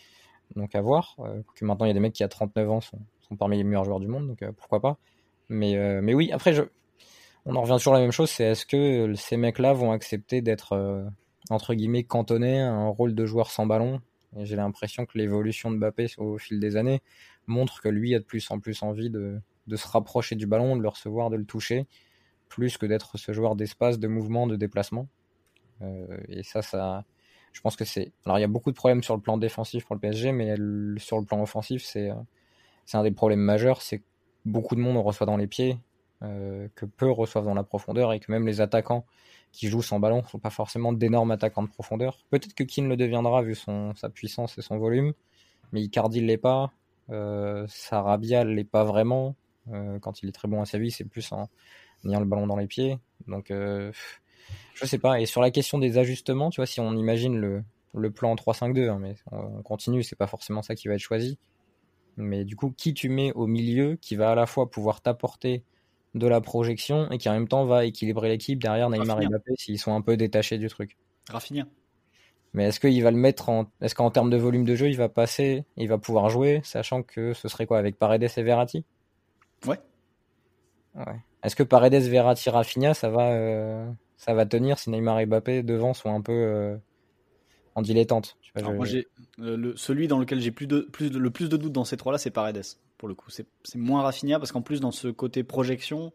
Donc à voir. Euh, que maintenant il y a des mecs qui à trente-neuf ans sont, sont parmi les meilleurs joueurs du monde, donc euh, pourquoi pas. Mais, euh, mais oui, après je... on en revient toujours à la même chose, c'est est-ce que ces mecs-là vont accepter d'être euh, entre guillemets cantonné à un rôle de joueur sans ballon. Et j'ai l'impression que l'évolution de Mbappé au fil des années montre que lui a de plus en plus envie de, de se rapprocher du ballon, de le recevoir, de le toucher, plus que d'être ce joueur d'espace, de mouvement, de déplacement. Euh, et ça, ça, je pense que c'est... Alors il y a beaucoup de problèmes sur le plan défensif pour le P S G, mais sur le plan offensif, c'est, c'est un des problèmes majeurs, c'est que beaucoup de monde on reçoit dans les pieds, euh, que peu reçoivent dans la profondeur, et que même les attaquants qui jouent sans ballon ne sont pas forcément d'énormes attaquants de profondeur. Peut-être que Keane le deviendra vu son, sa puissance et son volume, mais Icardi ne l'est pas, euh, Sarabia ne l'est pas vraiment. Euh, quand il est très bon à Séville, c'est plus en ayant le ballon dans les pieds. Donc, euh, je sais pas. Et sur la question des ajustements, tu vois, si on imagine le, le plan trois cinq deux, hein, mais on continue, c'est pas forcément ça qui va être choisi. Mais du coup, qui tu mets au milieu qui va à la fois pouvoir t'apporter de la projection et qui en même temps va équilibrer l'équipe derrière Neymar Rafinha. et Mbappé s'ils sont un peu détachés du truc. Rafinha. Mais est-ce qu'il va le mettre en, est-ce qu'en termes de volume de jeu, il va passer, il va pouvoir jouer, sachant que ce serait quoi avec Paredes et Verratti? Ouais. Ouais. Est-ce que Paredes, Verratti, Rafinha, ça va, euh, ça va tenir si Neymar et Mbappé devant sont un peu euh, en dilettante? Je sais pas, Alors je- moi, j'ai euh, le, celui dans lequel j'ai plus de, plus de- le plus de doutes dans ces trois-là, c'est Paredes. Pour le coup, c'est, c'est moins Rafinha parce qu'en plus dans ce côté projection,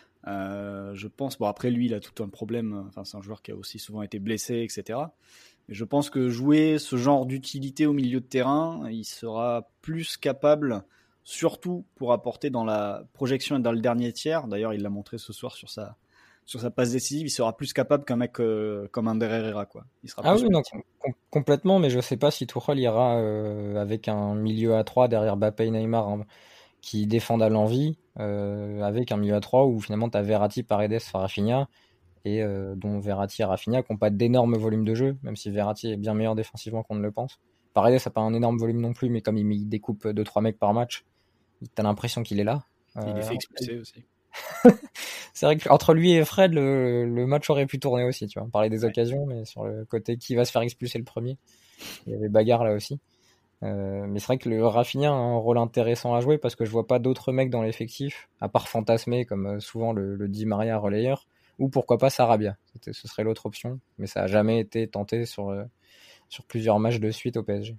euh, je pense. Bon après lui, il a tout un problème. Enfin, c'est un joueur qui a aussi souvent été blessé, et cetera. Mais je pense que jouer ce genre d'utilité au milieu de terrain, il sera plus capable, surtout pour apporter dans la projection et dans le dernier tiers. D'ailleurs, il l'a montré ce soir sur sa sur sa passe décisive. Il sera plus capable qu'un mec euh, comme Ander Herrera, quoi. Il sera Ah plus oui, non, pertinent. com- complètement, mais je sais pas si Tuchel ira euh, avec un milieu à trois derrière Mbappé et Neymar, hein, qui défendent à l'envie, euh, avec un milieu à trois où finalement tu as Verratti, Paredes, Rafinha, et euh, dont Verratti et Rafinha qui n'ont pas d'énorme volume de jeu, même si Verratti est bien meilleur défensivement qu'on ne le pense. Paredes n'a pas un énorme volume non plus, mais comme il, il découpe deux trois mecs par match, tu as l'impression qu'il est là. Il est Euh, fait expulser aussi. c'est vrai qu'entre lui et Fred, le, le match aurait pu tourner aussi, tu vois. On parlait des Ouais. occasions, mais sur le côté qui va se faire expulser le premier, il y avait bagarre là aussi. Euh, mais c'est vrai que le Rafinha a un rôle intéressant à jouer parce que je vois pas d'autres mecs dans l'effectif, à part fantasmer comme euh, souvent le, le Di Maria relayeur, ou pourquoi pas Sarabia. C'était, ce serait l'autre option, mais ça a jamais été tenté sur, euh, sur plusieurs matchs de suite au P S G.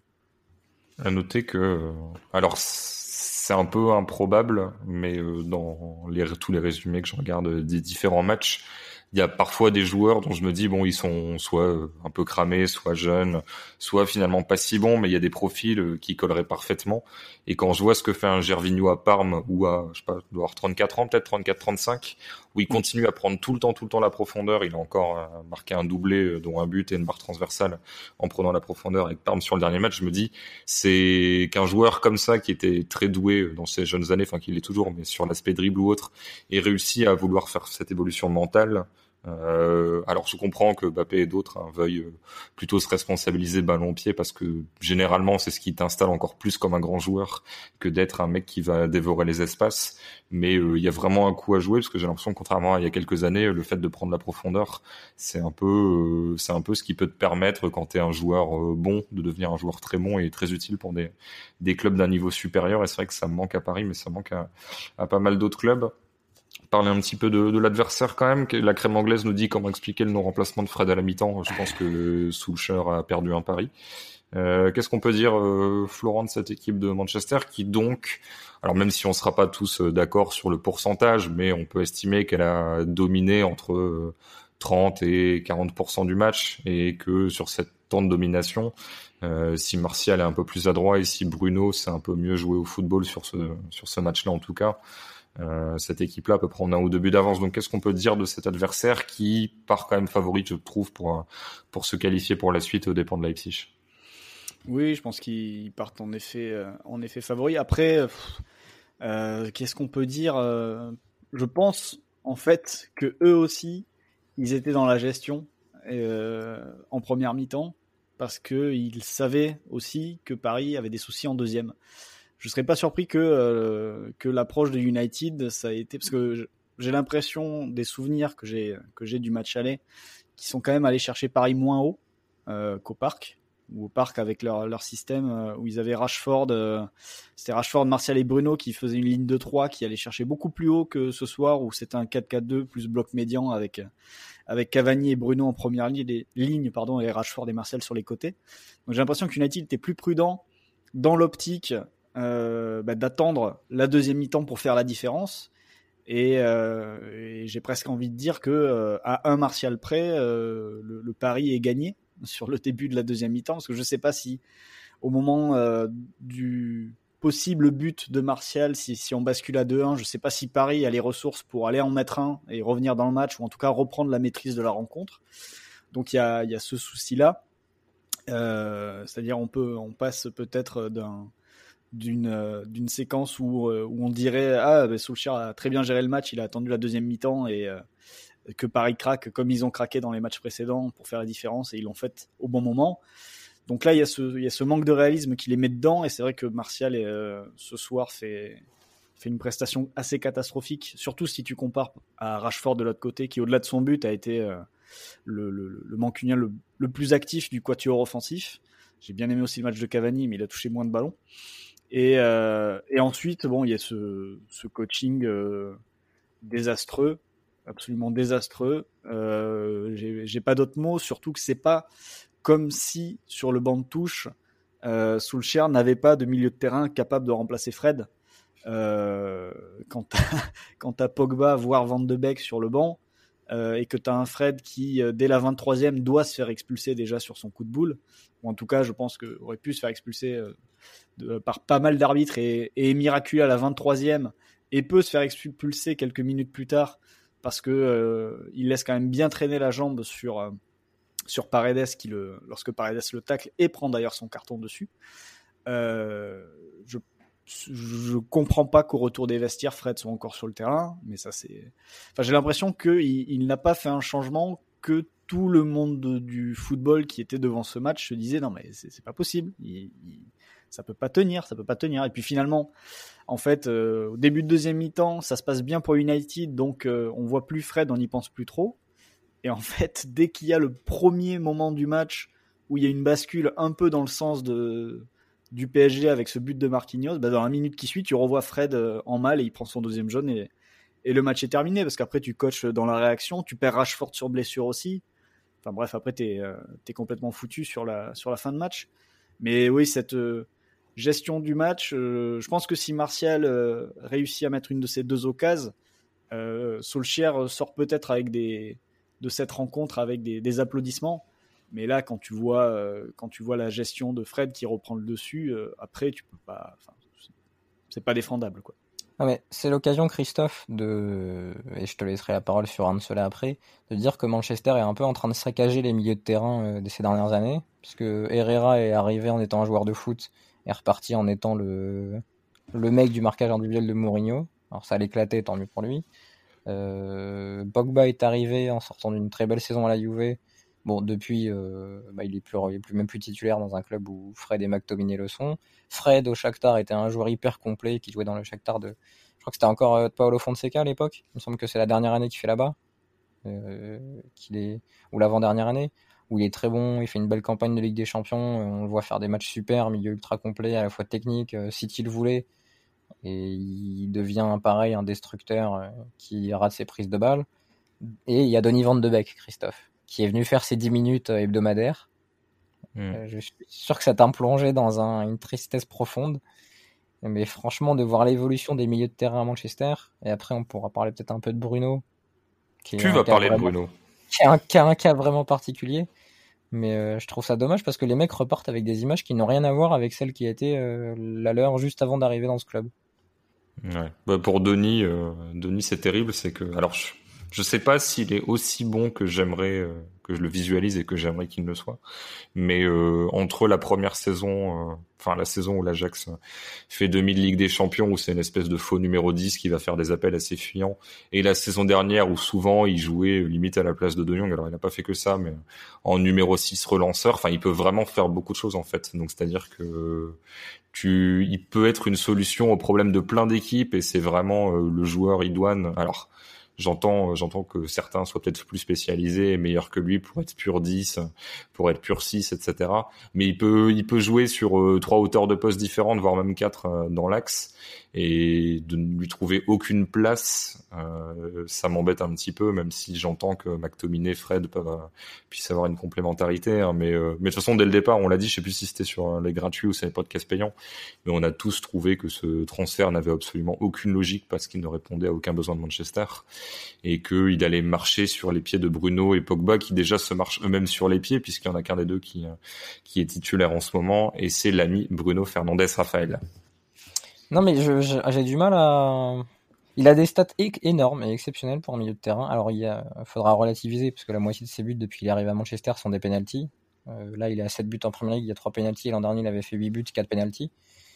À noter que, euh, alors c'est un peu improbable, mais euh, dans les, tous les résumés que je regarde des différents matchs, il y a parfois des joueurs dont je me dis bon ils sont soit euh, un peu cramés, soit jeunes, soit finalement pas si bons, mais il y a des profils euh, qui colleraient parfaitement. Et quand je vois ce que fait un Gervinho à Parme ou à je sais pas, il doit avoir trente-quatre ans peut-être trente-quatre trente-cinq, où il continue à prendre tout le temps tout le temps la profondeur, il a encore euh, marqué un doublé euh, dont un but et une barre transversale en prenant la profondeur avec Parme sur le dernier match, je me dis c'est qu'un joueur comme ça qui était très doué dans ses jeunes années, enfin qu'il l'est toujours, mais sur l'aspect dribble ou autre, ait réussi à vouloir faire cette évolution mentale. Euh, alors je comprends que Mbappé et d'autres hein, veuillent euh, plutôt se responsabiliser ballon au pied parce que généralement c'est ce qui t'installe encore plus comme un grand joueur que d'être un mec qui va dévorer les espaces, mais il euh, y a vraiment un coup à jouer parce que j'ai l'impression que contrairement à il y a quelques années, le fait de prendre la profondeur c'est un peu euh, c'est un peu ce qui peut te permettre quand t'es un joueur euh, bon de devenir un joueur très bon et très utile pour des, des clubs d'un niveau supérieur. Et c'est vrai que ça me manque à Paris mais ça manque à, à pas mal d'autres clubs. Parler un petit peu de, de l'adversaire quand même. La crème anglaise nous dit comment expliquer le non-remplacement de Fred à la mi-temps. Je pense que Solskjaer a perdu un pari. Euh, qu'est-ce qu'on peut dire, euh, Florent, de cette équipe de Manchester qui donc, alors même si on sera pas tous d'accord sur le pourcentage, mais on peut estimer qu'elle a dominé entre trente et quarante pour cent du match et que sur cette temps de domination, euh, si Martial est un peu plus adroit et si Bruno s'est un peu mieux joué au football sur ce, sur ce match-là en tout cas, Euh, cette équipe-là peut prendre un ou deux buts d'avance. Donc, qu'est-ce qu'on peut dire de cet adversaire qui part quand même favori, je trouve, pour pour se qualifier pour la suite aux dépens de Leipzig? Oui, je pense qu'ils partent en effet, euh, en effet favoris. Après, pff, euh, qu'est-ce qu'on peut dire euh, Je pense en fait que eux aussi, ils étaient dans la gestion euh, en première mi-temps parce que ils savaient aussi que Paris avait des soucis en deuxième. Je serais pas surpris que euh, que l'approche de United, ça a été parce que j'ai l'impression des souvenirs que j'ai que j'ai du match aller, qui sont quand même allés chercher Paris moins haut euh, qu'au Parc. ou au parc avec leur, leur système euh, où ils avaient Rashford, euh, c'était Rashford, Martial et Bruno qui faisaient une ligne de trois qui allait chercher beaucoup plus haut que ce soir où c'était un quatre quatre deux plus bloc médian avec avec Cavani et Bruno en première ligne, les lignes pardon et Rashford et Martial sur les côtés. Donc j'ai l'impression qu'United était plus prudent dans l'optique euh, bah, d'attendre la deuxième mi-temps pour faire la différence. Et, euh, et j'ai presque envie de dire que euh, à un Martial près, euh, le, le pari est gagné sur le début de la deuxième mi-temps, parce que je ne sais pas si au moment euh, du possible but de Martial, si, si on bascule à deux un, je ne sais pas si Paris a les ressources pour aller en mettre un et revenir dans le match, ou en tout cas reprendre la maîtrise de la rencontre. Donc il y a, y a ce souci-là. Euh, c'est-à-dire on peut, on passe peut-être d'un d'une euh, d'une séquence où euh, où on dirait ah bah, Solskjaer a très bien géré le match, il a attendu la deuxième mi-temps et euh, que Paris craque comme ils ont craqué dans les matchs précédents pour faire la différence, et ils l'ont fait au bon moment. Donc là il y a ce il y a ce manque de réalisme qui les met dedans, et c'est vrai que Martial euh, ce soir fait fait une prestation assez catastrophique, surtout si tu compares à Rashford de l'autre côté qui, au-delà de son but, a été euh, le, le, le mancunien le, le plus actif du quatuor offensif. J'ai bien aimé aussi le match de Cavani, mais il a touché moins de ballons. Et, euh, et ensuite, bon, il y a ce, ce coaching euh, désastreux, absolument désastreux. Euh, j'ai, j'ai pas d'autres mots, surtout que c'est pas comme si sur le banc de touche, euh, Solskjaer n'avait pas de milieu de terrain capable de remplacer Fred. Euh, quand t'as, quand t'as Pogba, voire Van de Beek sur le banc, euh, et que t'as un Fred qui, euh, dès la vingt-troisième, doit se faire expulser déjà sur son coup de boule, ou en tout cas, je pense qu'il aurait pu se faire expulser euh, de, par pas mal d'arbitres, et, et est miraculé à la vingt-troisième, et peut se faire expulser quelques minutes plus tard, parce que euh, il laisse quand même bien traîner la jambe sur, euh, sur Paredes, qui le, lorsque Paredes le tacle, et prend d'ailleurs son carton dessus. Euh, je Je comprends pas qu'au retour des vestiaires, Fred soit encore sur le terrain, mais ça c'est. Enfin, j'ai l'impression qu'il il n'a pas fait un changement que tout le monde de, du football qui était devant ce match se disait non mais c'est, c'est pas possible, il, il, ça peut pas tenir, ça peut pas tenir. Et puis finalement, en fait, euh, au début de deuxième mi-temps, ça se passe bien pour United, donc euh, on voit plus Fred, on n'y pense plus trop. Et en fait, dès qu'il y a le premier moment du match où il y a une bascule un peu dans le sens de du P S G avec ce but de Marquinhos, bah dans la minute qui suit, tu revois Fred en mal et il prend son deuxième jaune et, et le match est terminé, parce qu'après tu coaches dans la réaction, tu perds Rashford sur blessure aussi. Enfin bref, après t'es, euh, t'es complètement foutu sur la, sur la fin de match. Mais oui, cette euh, gestion du match, euh, je pense que si Martial euh, réussit à mettre une de ces deux occasions, euh, Solskjaer sort peut-être avec des, de cette rencontre avec des, des applaudissements. Mais là, quand tu vois, euh, quand tu vois la gestion de Fred qui reprend le dessus, euh, après, tu peux pas. C'est, c'est pas défendable, quoi. Non mais c'est l'occasion, Christophe, de, et je te laisserai la parole sur un de ceux-là après, de dire que Manchester est un peu en train de saccager les milieux de terrain euh, de ces dernières années, puisque Herrera est arrivé en étant un joueur de foot et est reparti en étant le, le mec du marquage individuel de Mourinho. Alors ça l'éclatait, tant mieux pour lui. Euh, Pogba est arrivé en sortant d'une très belle saison à la Juve. Bon, depuis, euh, bah, il est plus, il est plus, même plus titulaire dans un club où Fred et McTominay le sont. Fred au Shakhtar était un joueur hyper complet qui jouait dans le Shakhtar de, je crois que c'était encore euh, Paolo Fonseca à l'époque. Il me semble que c'est la dernière année qu'il fait là-bas, euh, qu'il est, ou l'avant-dernière année, où il est très bon. Il fait une belle campagne de Ligue des Champions. On le voit faire des matchs super, milieu ultra complet, à la fois technique, euh, City le voulait, et il devient pareil un destructeur euh, qui rate ses prises de balles. Et il y a Donny Van de Beek, Christophe, qui est venu faire ses dix minutes hebdomadaires. Mmh. Euh, je suis sûr que ça t'a plongé dans un, une tristesse profonde. Mais franchement, de voir l'évolution des milieux de terrain à Manchester, et après on pourra parler peut-être un peu de Bruno. Qui tu vas parler vraiment, de Bruno. Qui a un, qui a un cas vraiment particulier. Mais euh, je trouve ça dommage parce que les mecs repartent avec des images qui n'ont rien à voir avec celles qui étaient euh, la leur juste avant d'arriver dans ce club. Ouais. Bah pour Donny, euh, Donny c'est terrible, c'est que... Alors, je... Je sais pas s'il est aussi bon que j'aimerais, euh, que je le visualise et que j'aimerais qu'il le soit. Mais euh, entre la première saison, euh, enfin la saison où l'Ajax fait demi de Ligue des Champions, où c'est une espèce de faux numéro dix qui va faire des appels assez fuyants, et la saison dernière où souvent il jouait limite à la place de De Jong, alors il n'a pas fait que ça, mais en numéro six relanceur, enfin il peut vraiment faire beaucoup de choses en fait. Donc c'est-à-dire que tu, il peut être une solution au problème de plein d'équipes, et c'est vraiment euh, le joueur idoine. Alors J'entends, j'entends que certains soient peut-être plus spécialisés et meilleurs que lui pour être pur dix, pour être pur six, et cetera. Mais il peut, il peut jouer sur euh, trois hauteurs de poste différentes, voire même quatre euh, dans l'axe. Et de ne lui trouver aucune place, euh, ça m'embête un petit peu, même si j'entends que McTominay, Fred peuvent, euh, puissent avoir une complémentarité. Hein, mais, euh, mais de toute façon, dès le départ, on l'a dit, je sais plus si c'était sur les gratuits ou sur les podcasts payants, mais on a tous trouvé que ce transfert n'avait absolument aucune logique parce qu'il ne répondait à aucun besoin de Manchester et qu'il allait marcher sur les pieds de Bruno et Pogba qui déjà se marchent eux-mêmes sur les pieds puisqu'il y en a qu'un des deux qui, qui est titulaire en ce moment et c'est l'ami Bruno Fernandes-Raphaël. Non, mais je, je, j'ai du mal à... Il a des stats énormes et exceptionnelles pour un milieu de terrain. Alors, il y a, faudra relativiser, parce que la moitié de ses buts depuis qu'il est arrivé à Manchester sont des pénaltys. Euh, là, il est à sept buts en Premier League, il y a trois pénaltys. L'an dernier, il avait fait huit buts, quatre pénaltys.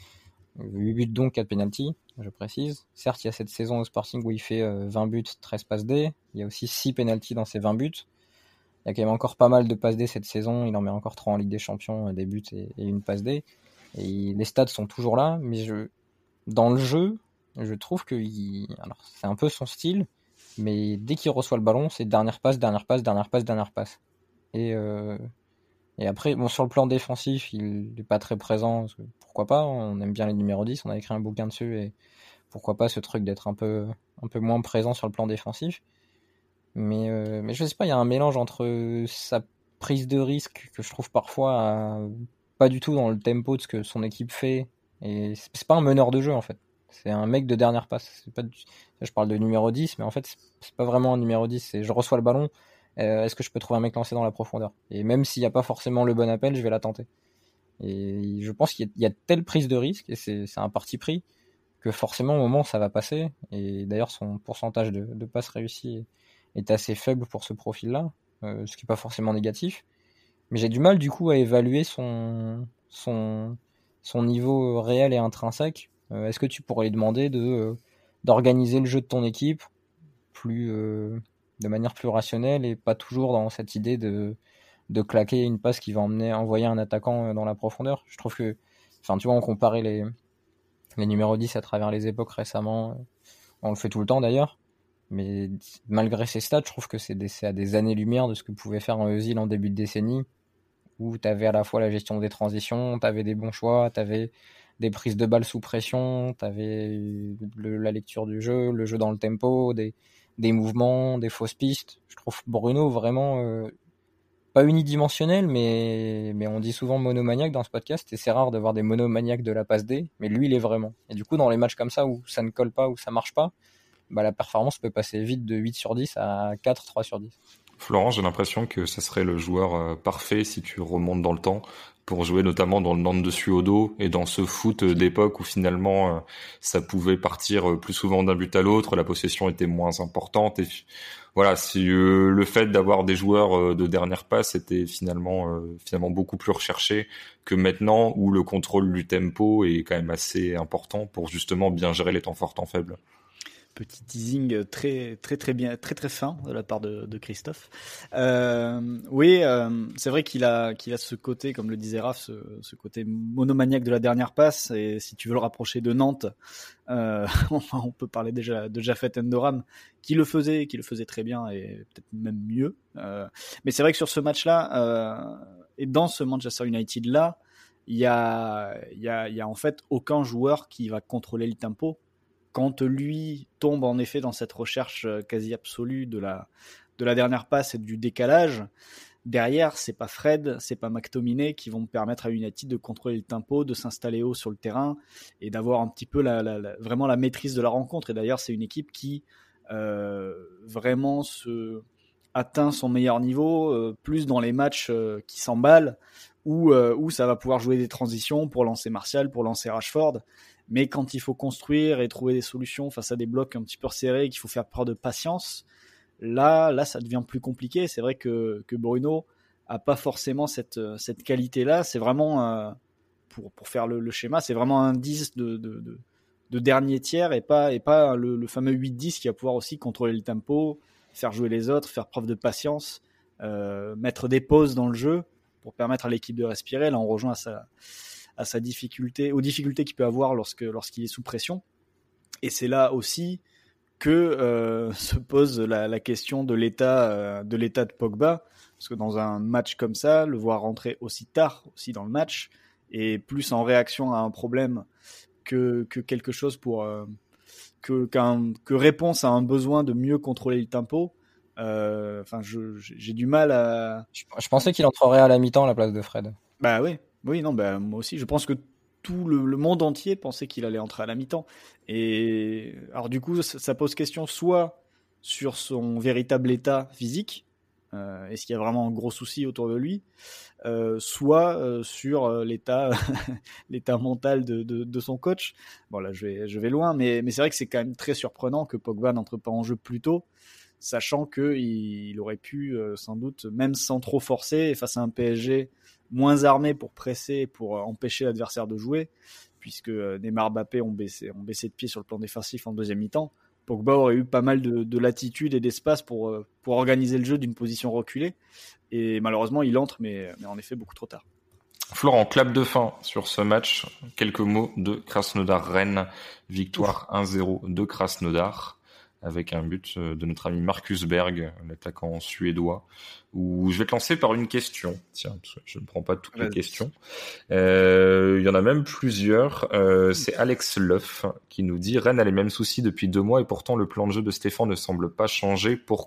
huit buts donc, quatre pénaltys, je précise. Certes, il y a cette saison au Sporting où il fait vingt buts, treize passes D. Il y a aussi six pénaltys dans ses vingt buts. Il y a quand même encore pas mal de passes D cette saison. Il en met encore trois en Ligue des Champions, des buts et, et une passe D. Et les stats sont toujours là, mais je... Dans le jeu, je trouve que il... Alors, c'est un peu son style, mais dès qu'il reçoit le ballon, c'est dernière passe, dernière passe, dernière passe, dernière passe. Et, euh... et après, bon, sur le plan défensif, il n'est pas très présent. Parce que pourquoi pas, on aime bien les numéros dix, on a écrit un bouquin dessus, et pourquoi pas ce truc d'être un peu, un peu moins présent sur le plan défensif. Mais, euh... mais je sais pas, il y a un mélange entre sa prise de risque, que je trouve parfois à... pas du tout dans le tempo de ce que son équipe fait. Et c'est pas un meneur de jeu en fait, c'est un mec de dernière passe. C'est pas du... Je parle de numéro dix, mais en fait c'est pas vraiment un numéro dix, c'est je reçois le ballon, euh, est-ce que je peux trouver un mec lancé dans la profondeur, et même s'il n'y a pas forcément le bon appel, je vais la tenter. Et je pense qu'il y a, il y a telle prise de risque, et c'est, c'est un parti pris, que forcément au moment ça va passer. Et d'ailleurs son pourcentage de, de passes réussies est assez faible pour ce profil là, euh, ce qui est pas forcément négatif, mais j'ai du mal du coup à évaluer son son son niveau réel et intrinsèque. Euh, est-ce que tu pourrais lui demander de euh, d'organiser le jeu de ton équipe plus euh, de manière plus rationnelle et pas toujours dans cette idée de de claquer une passe qui va emmener envoyer un attaquant dans la profondeur. Je trouve que, enfin, tu vois, on comparait les les numéros dix à travers les époques récemment. On le fait tout le temps d'ailleurs. Mais malgré ces stats, je trouve que c'est, des, c'est à des années-lumière de ce que pouvait faire un Özil en début de décennie, où tu avais à la fois la gestion des transitions, tu avais des bons choix, tu avais des prises de balles sous pression, tu avais la lecture du jeu, le jeu dans le tempo, des, des mouvements, des fausses pistes. Je trouve Bruno vraiment euh, pas unidimensionnel, mais, mais on dit souvent monomaniaque dans ce podcast, et c'est rare de voir des monomaniaques de la passe D, mais lui il est vraiment. Et du coup dans les matchs comme ça où ça ne colle pas, où ça marche pas, bah, la performance peut passer vite de huit sur dix à quatre, trois sur dix. Florent, j'ai l'impression que ça serait le joueur euh, parfait si tu remontes dans le temps pour jouer notamment dans le Nantes de Suodo et dans ce foot d'époque où finalement euh, ça pouvait partir plus souvent d'un but à l'autre, la possession était moins importante et voilà, si euh, le fait d'avoir des joueurs euh, de dernière passe était finalement euh, finalement beaucoup plus recherché que maintenant où le contrôle du tempo est quand même assez important pour justement bien gérer les temps forts, temps faibles. Petit teasing très très très bien, très très fin de la part de, de Christophe. Euh, oui, euh, c'est vrai qu'il a qu'il a ce côté, comme le disait Raph, ce, ce côté monomaniaque de la dernière passe. Et si tu veux le rapprocher de Nantes, euh, on peut parler déjà de Jafet Endoram, qui le faisait, qui le faisait très bien et peut-être même mieux. Euh, mais c'est vrai que sur ce match-là euh, et dans ce Manchester United là, il y a il y a il y a en fait aucun joueur qui va contrôler le tempo. Quand lui tombe en effet dans cette recherche quasi absolue de la, de la dernière passe et du décalage, derrière, c'est pas Fred, c'est pas McTominay qui vont permettre à United de contrôler le tempo, de s'installer haut sur le terrain et d'avoir un petit peu la, la, la, vraiment la maîtrise de la rencontre. Et d'ailleurs, c'est une équipe qui euh, vraiment se atteint son meilleur niveau, euh, plus dans les matchs euh, qui s'emballent, où, euh, où ça va pouvoir jouer des transitions pour lancer Martial, pour lancer Rashford. Mais quand il faut construire et trouver des solutions face à des blocs un petit peu resserrés, qu'il faut faire preuve de patience, là, là, ça devient plus compliqué. C'est vrai que, que Bruno a pas forcément cette, cette qualité-là. C'est vraiment, euh, pour, pour faire le, le schéma, c'est vraiment un dix de, de, de, de dernier tiers et pas, et pas le, le fameux huit dix qui va pouvoir aussi contrôler le tempo, faire jouer les autres, faire preuve de patience, euh, mettre des pauses dans le jeu pour permettre à l'équipe de respirer. Là, on rejoint sa... à sa difficulté, aux difficultés qu'il peut avoir lorsque, lorsqu'il est sous pression. Et c'est là aussi que euh, se pose la, la question de l'état, euh, de l'état de Pogba. Parce que dans un match comme ça, le voir rentrer aussi tard aussi dans le match, et plus en réaction à un problème que, que quelque chose pour... Euh, que, qu'un, que réponse à un besoin de mieux contrôler le tempo. Euh, enfin, je, j'ai du mal à... Je, je pensais qu'il entrerait à la mi-temps à la place de Fred. Bah oui, oui, non, bah moi aussi. Je pense que tout le, le monde entier pensait qu'il allait entrer à la mi-temps. Et alors du coup, ça, ça pose question soit sur son véritable état physique, euh, est-ce qu'il y a vraiment un gros souci autour de lui, euh, soit euh, sur euh, l'état, l'état mental de, de, de son coach. Bon là, je vais, je vais loin, mais, mais c'est vrai que c'est quand même très surprenant que Pogba n'entre pas en jeu plus tôt, sachant qu'il il aurait pu euh, sans doute, même sans trop forcer, face à un P S G moins armé pour presser, pour empêcher l'adversaire de jouer, puisque Neymar, Mbappé ont baissé, ont baissé de pied sur le plan défensif en deuxième mi-temps. Pogba aurait eu pas mal de, de latitude et d'espace pour, pour organiser le jeu d'une position reculée. Et malheureusement, il entre, mais, mais en effet, beaucoup trop tard. Florent, clap de fin sur ce match. Quelques mots de Krasnodar-Rennes. Victoire Ouf. un zéro de Krasnodar, avec un but de notre ami Marcus Berg, l'attaquant suédois, où je vais te lancer par une question. Tiens, je ne prends pas toutes les questions. Euh, il y en a même plusieurs. Euh, c'est Alex Leuf qui nous dit « Rennes a les mêmes soucis depuis deux mois et pourtant le plan de jeu de Stéphane ne semble pas changer. Pourquoi ?»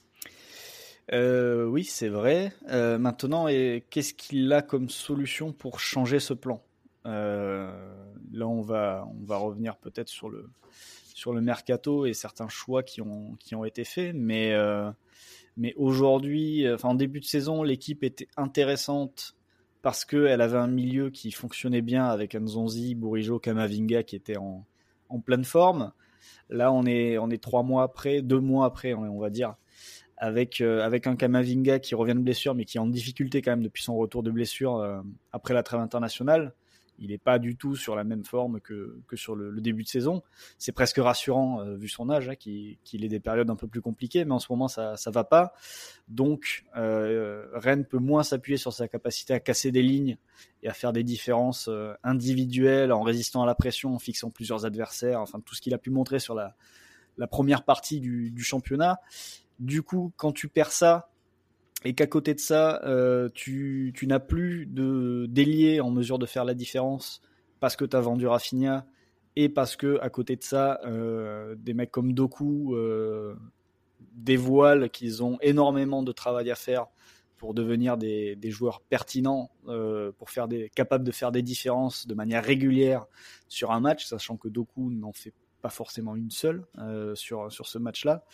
euh, Oui, c'est vrai. Euh, maintenant, et qu'est-ce qu'il a comme solution pour changer ce plan ? euh, Là, on va, on va revenir peut-être sur le... sur le mercato et certains choix qui ont, qui ont été faits, mais, euh, mais aujourd'hui, enfin en début de saison, l'équipe était intéressante parce qu'elle avait un milieu qui fonctionnait bien avec Nzonzi, Bourigeaud, Camavinga qui étaient en, en pleine forme. Là, on est, on est trois mois après, deux mois après, on va dire, avec, euh, avec un Camavinga qui revient de blessure, mais qui est en difficulté quand même depuis son retour de blessure euh, après la trêve internationale. Il n'est pas du tout sur la même forme que, que sur le, le début de saison. C'est presque rassurant, euh, vu son âge, hein, qu'il, qu'il ait des périodes un peu plus compliquées, mais en ce moment, ça ne va pas. Donc, euh, Rennes peut moins s'appuyer sur sa capacité à casser des lignes et à faire des différences euh, individuelles en résistant à la pression, en fixant plusieurs adversaires, enfin tout ce qu'il a pu montrer sur la, la première partie du, du championnat. Du coup, quand tu perds ça, et qu'à côté de ça, euh, tu, tu n'as plus de d'ailier en mesure de faire la différence parce que tu as vendu Rafinha et parce que à côté de ça, euh, des mecs comme Doku euh, dévoilent qu'ils ont énormément de travail à faire pour devenir des, des joueurs pertinents, euh, pour faire des, capables de faire des différences de manière régulière sur un match, sachant que Doku n'en fait pas forcément une seule euh, sur, sur ce match-là.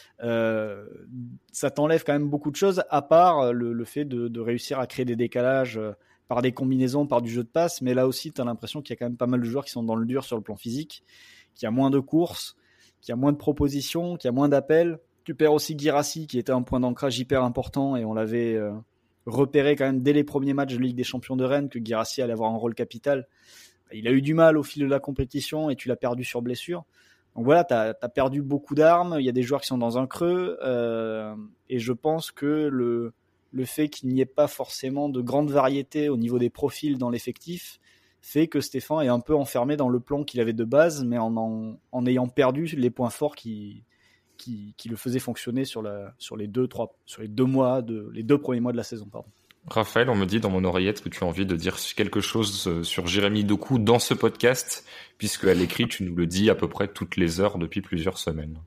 Euh, ça t'enlève quand même beaucoup de choses, à part le, le fait de, de réussir à créer des décalages euh, par des combinaisons, par du jeu de passe, mais là aussi, tu as l'impression qu'il y a quand même pas mal de joueurs qui sont dans le dur sur le plan physique, qu'il y a moins de courses, qu'il y a moins de propositions, qu'il y a moins d'appels. Tu perds aussi Guirassy, qui était un point d'ancrage hyper important, et on l'avait euh, repéré quand même dès les premiers matchs de Ligue des Champions de Rennes, que Guirassy allait avoir un rôle capital. Il a eu du mal au fil de la compétition et tu l'as perdu sur blessure. Donc voilà, tu as perdu beaucoup d'armes. Il y a des joueurs qui sont dans un creux. Euh, et je pense que le, le fait qu'il n'y ait pas forcément de grande variété au niveau des profils dans l'effectif fait que Stéphane est un peu enfermé dans le plan qu'il avait de base, mais en, en, en ayant perdu les points forts qui, qui, qui le faisaient fonctionner sur, la, sur, les deux, trois, sur les, deux mois de, les deux premiers mois de la saison. Pardon. Raphaël, on me dit dans mon oreillette que tu as envie de dire quelque chose sur Jérémy Doku dans ce podcast, puisque à l'écrit, tu nous le dis à peu près toutes les heures depuis plusieurs semaines.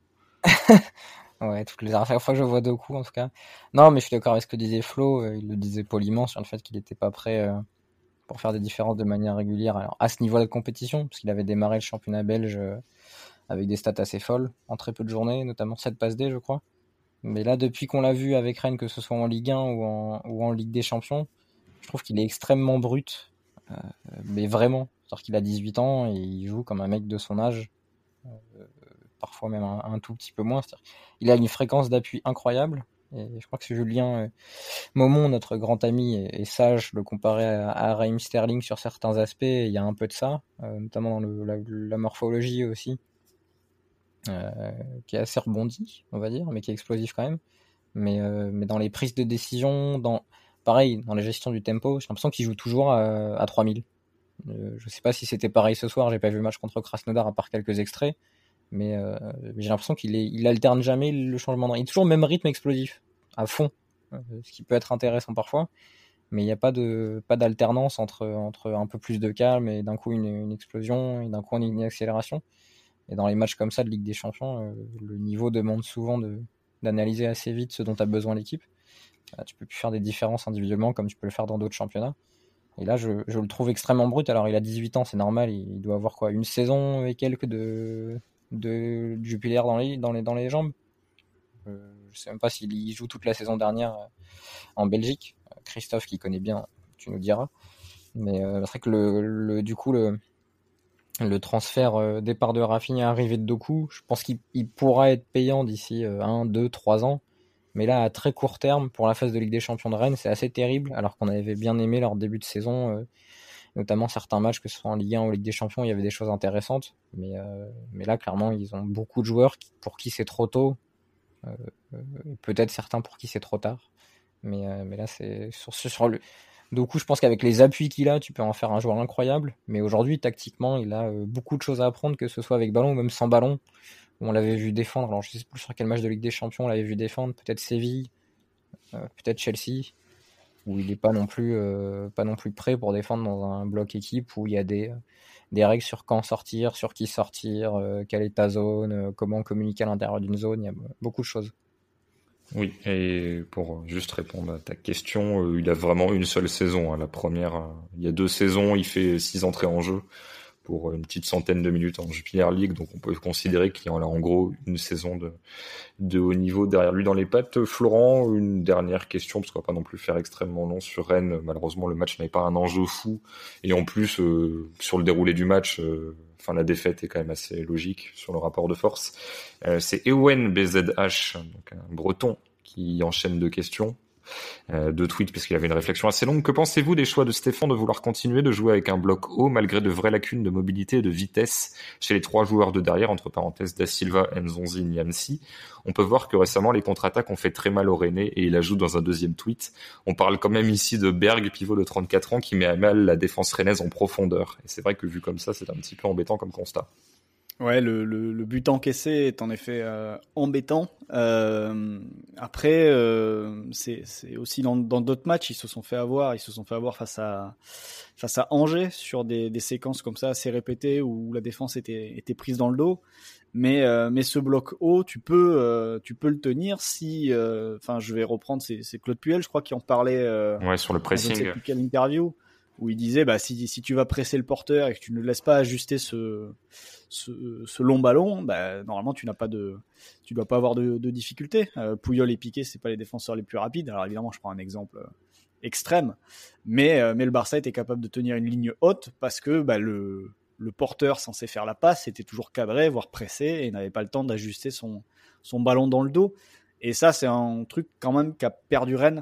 Ouais, toutes les heures. À chaque fois que je vois Doku, en tout cas. Non, mais je suis d'accord avec ce que disait Flo. Il le disait poliment sur le fait qu'il n'était pas prêt pour faire des différences de manière régulière. Alors, à ce niveau de compétition, parce qu'il avait démarré le championnat belge avec des stats assez folles en très peu de journées, notamment sept passes D, je crois. Mais là, depuis qu'on l'a vu avec Rennes, que ce soit en Ligue un ou en, ou en Ligue des Champions, je trouve qu'il est extrêmement brut. Euh, mais vraiment. C'est-à-dire qu'il a dix-huit ans et il joue comme un mec de son âge. Euh, parfois même un, un tout petit peu moins. C'est-à-dire il a une fréquence d'appui incroyable. Et je crois que Julien euh, Maumont, notre grand ami, est, est sage le comparer à, à Raheem Sterling sur certains aspects. Il y a un peu de ça, euh, notamment dans le, la, la morphologie aussi. Euh, qui est assez rebondi, on va dire, mais qui est explosif quand même. Mais, euh, mais dans les prises de décision, dans, pareil, dans la gestion du tempo, j'ai l'impression qu'il joue toujours à, à trois mille. Euh, je sais pas si c'était pareil ce soir, j'ai pas vu le match contre Krasnodar à part quelques extraits, mais euh, j'ai l'impression qu'il est, il alterne jamais le changement de rythme. Il est toujours le même rythme explosif, à fond, euh, ce qui peut être intéressant parfois, mais il n'y a pas de pas d'alternance entre entre un peu plus de calme et d'un coup une, une explosion et d'un coup une accélération. Et dans les matchs comme ça de Ligue des Champions, euh, le niveau demande souvent de d'analyser assez vite ce dont a besoin l'équipe. Euh, tu peux plus faire des différences individuellement comme tu peux le faire dans d'autres championnats. Et là, je, je le trouve extrêmement brut. Alors, il a dix-huit ans, c'est normal. Il doit avoir quoi, une saison et quelques de, de, de Jupiler dans les, dans les, dans les jambes. Euh, je sais même pas s'il y joue toute la saison dernière euh, en Belgique. Christophe, qui connaît bien, tu nous diras. Mais euh, c'est vrai que le, le, du coup, le, le transfert euh, départ de Rafinha, arrivée de Doku, je pense qu'il il pourra être payant d'ici euh, un, deux, trois ans. Mais là, à très court terme, pour la phase de Ligue des Champions de Rennes, c'est assez terrible, alors qu'on avait bien aimé leur début de saison, euh, notamment certains matchs, que ce soit en Ligue un ou Ligue des Champions, il y avait des choses intéressantes. Mais, euh, mais là, clairement, ils ont beaucoup de joueurs qui, pour qui c'est trop tôt, euh, euh, peut-être certains pour qui c'est trop tard. Mais, euh, mais là, c'est sur, sur le... Du coup, je pense qu'avec les appuis qu'il a, tu peux en faire un joueur incroyable. Mais aujourd'hui, tactiquement, il a euh, beaucoup de choses à apprendre, que ce soit avec ballon ou même sans ballon. On l'avait vu défendre, alors je sais plus sur quel match de Ligue des Champions on l'avait vu défendre, peut-être Séville, euh, peut-être Chelsea, où il n'est pas non plus euh, pas non plus prêt pour défendre dans un bloc équipe où il y a des, des règles sur quand sortir, sur qui sortir, euh, quelle est ta zone, euh, comment communiquer à l'intérieur d'une zone, il y a beaucoup de choses. Oui, et pour juste répondre à ta question, euh, il a vraiment une seule saison. Hein. La première, euh, il y a deux saisons, il fait six entrées en jeu pour une petite centaine de minutes en Jupiler League, donc on peut considérer qu'il y en a en gros une saison de, de haut niveau derrière lui dans les pattes. Florent, une dernière question, parce qu'on va pas non plus faire extrêmement long sur Rennes. Malheureusement, le match n'avait pas un enjeu fou, et en plus, euh, sur le déroulé du match, euh, enfin la défaite est quand même assez logique sur le rapport de force. Euh, c'est Ewen B Z H, donc un breton, qui enchaîne deux questions. Euh, de tweets parce qu'il avait une réflexion assez longue. Que pensez-vous des choix de Stéphane de vouloir continuer de jouer avec un bloc haut malgré de vraies lacunes de mobilité et de vitesse chez les trois joueurs de derrière, entre parenthèses Da Silva, Nzonzi, Niamsi? On peut voir que récemment les contre-attaques ont fait très mal au Rennais, et il ajoute dans un deuxième tweet: on parle quand même ici de Berg, pivot de trente-quatre ans, qui met à mal la défense rennaise en profondeur. Et c'est vrai que vu comme ça, c'est un petit peu embêtant comme constat. Ouais, le, le, le but encaissé est en effet euh, embêtant. Euh, après, euh, c'est, c'est aussi dans, dans d'autres matchs, ils se sont fait avoir. Ils se sont fait avoir face à face à Angers sur des, des séquences comme ça assez répétées où la défense était, était prise dans le dos. Mais euh, mais ce bloc haut, tu peux euh, tu peux le tenir si. Enfin, euh, je vais reprendre. C'est, c'est Claude Puel, je crois, qui en parlait. Euh, ouais, sur le pressing. Je ne sais plus quelle interview. Où il disait, bah, si, si tu vas presser le porteur et que tu ne laisses pas ajuster ce, ce, ce long ballon, bah, normalement, tu n'as pas de, tu dois pas avoir de, de difficultés. Euh, Puyol et Piqué, c'est pas les défenseurs les plus rapides. Alors évidemment, je prends un exemple extrême, mais, euh, mais le Barça était capable de tenir une ligne haute parce que, bah, le, le porteur censé faire la passe était toujours cadré, voire pressé, et n'avait pas le temps d'ajuster son, son ballon dans le dos. Et ça, c'est un truc quand même qu'a perdu Rennes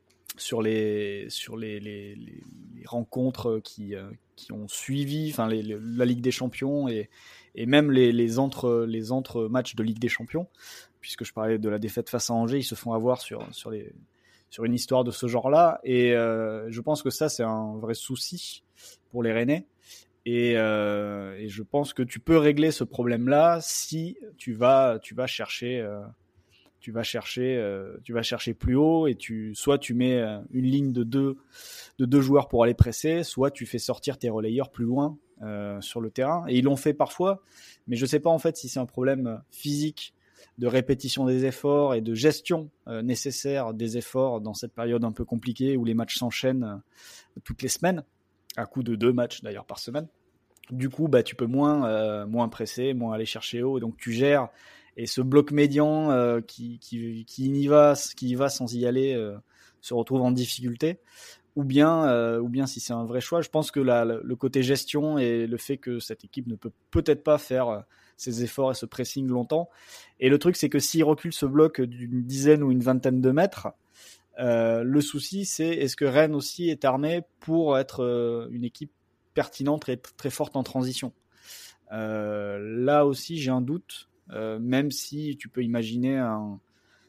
sur les sur les, les, les, les rencontres qui euh, qui ont suivi, enfin les, les, la Ligue des Champions et et même les les entre les entre matchs de Ligue des Champions, puisque je parlais de la défaite face à Angers, ils se font avoir sur sur les sur une histoire de ce genre-là, et euh, je pense que ça c'est un vrai souci pour les Rennais. Et, euh, et je pense que tu peux régler ce problème-là si tu vas tu vas chercher euh, tu vas chercher euh, tu vas chercher plus haut, et tu soit tu mets euh, une ligne de deux de deux joueurs pour aller presser, soit tu fais sortir tes relayeurs plus loin euh, sur le terrain, et ils l'ont fait parfois, mais je sais pas en fait si c'est un problème physique de répétition des efforts et de gestion euh, nécessaire des efforts dans cette période un peu compliquée où les matchs s'enchaînent euh, toutes les semaines, à coup de deux matchs d'ailleurs par semaine. Du coup, bah tu peux moins euh, moins presser, moins aller chercher haut, et donc tu gères. Et ce bloc médian euh, qui, qui, qui, y va, qui y va sans y aller euh, se retrouve en difficulté. Ou bien, euh, ou bien si c'est un vrai choix, je pense que la, le côté gestion et le fait que cette équipe ne peut peut-être pas faire ses efforts et ce pressing longtemps. Et le truc, c'est que s'il recule ce bloc d'une dizaine ou une vingtaine de mètres, euh, le souci, c'est est-ce que Rennes aussi est armé pour être euh, une équipe pertinente et très forte en transition. Euh, là aussi, j'ai un doute. Euh, même si tu peux imaginer un,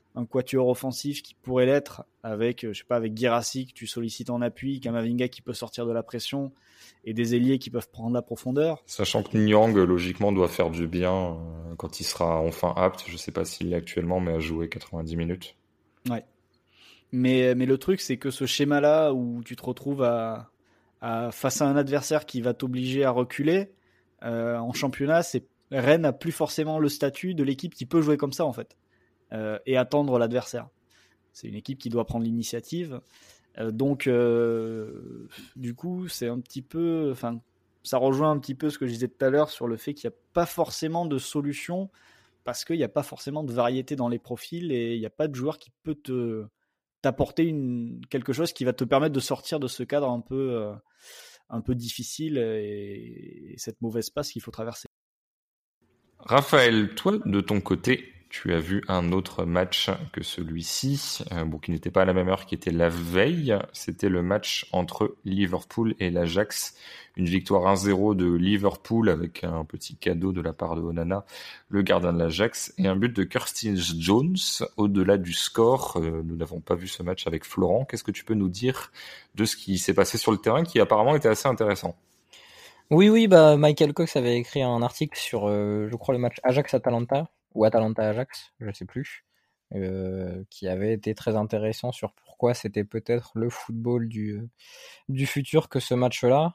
un quatuor offensif qui pourrait l'être avec, je sais pas, avec Guirassy que tu sollicites en appui, Kamavinga qui peut sortir de la pression et des ailiers qui peuvent prendre la profondeur. Sachant que Nyang, logiquement, doit faire du bien euh, quand il sera enfin apte. Je sais pas s'il est actuellement, mais à jouer quatre-vingt-dix minutes. Ouais. Mais, mais le truc, c'est que ce schéma-là où tu te retrouves à, à, face à un adversaire qui va t'obliger à reculer, euh, en championnat, c'est, Rennes n'a plus forcément le statut de l'équipe qui peut jouer comme ça, en fait, euh, et attendre l'adversaire. C'est une équipe qui doit prendre l'initiative. Euh, donc, euh, du coup, c'est un petit peu... Enfin, ça rejoint un petit peu ce que je disais tout à l'heure sur le fait qu'il n'y a pas forcément de solution parce qu'il n'y a pas forcément de variété dans les profils et il n'y a pas de joueur qui peut te t'apporter une, quelque chose qui va te permettre de sortir de ce cadre un peu, euh, un peu difficile et, et cette mauvaise passe qu'il faut traverser. Raphaël, toi, de ton côté, tu as vu un autre match que celui-ci, euh, bon, qui n'était pas à la même heure, qui était la veille. C'était le match entre Liverpool et l'Ajax. Une victoire un zéro de Liverpool avec un petit cadeau de la part de Onana, le gardien de l'Ajax, et un but de Curtis Jones. Au-delà du score, euh, nous n'avons pas vu ce match avec Florent. Qu'est-ce que tu peux nous dire de ce qui s'est passé sur le terrain, qui apparemment était assez intéressant? Oui, oui, bah Michael Cox avait écrit un article sur, euh, je crois, le match Ajax-Atalanta, ou Atalanta-Ajax, je sais plus, euh, qui avait été très intéressant sur pourquoi c'était peut-être le football du, du futur que ce match-là.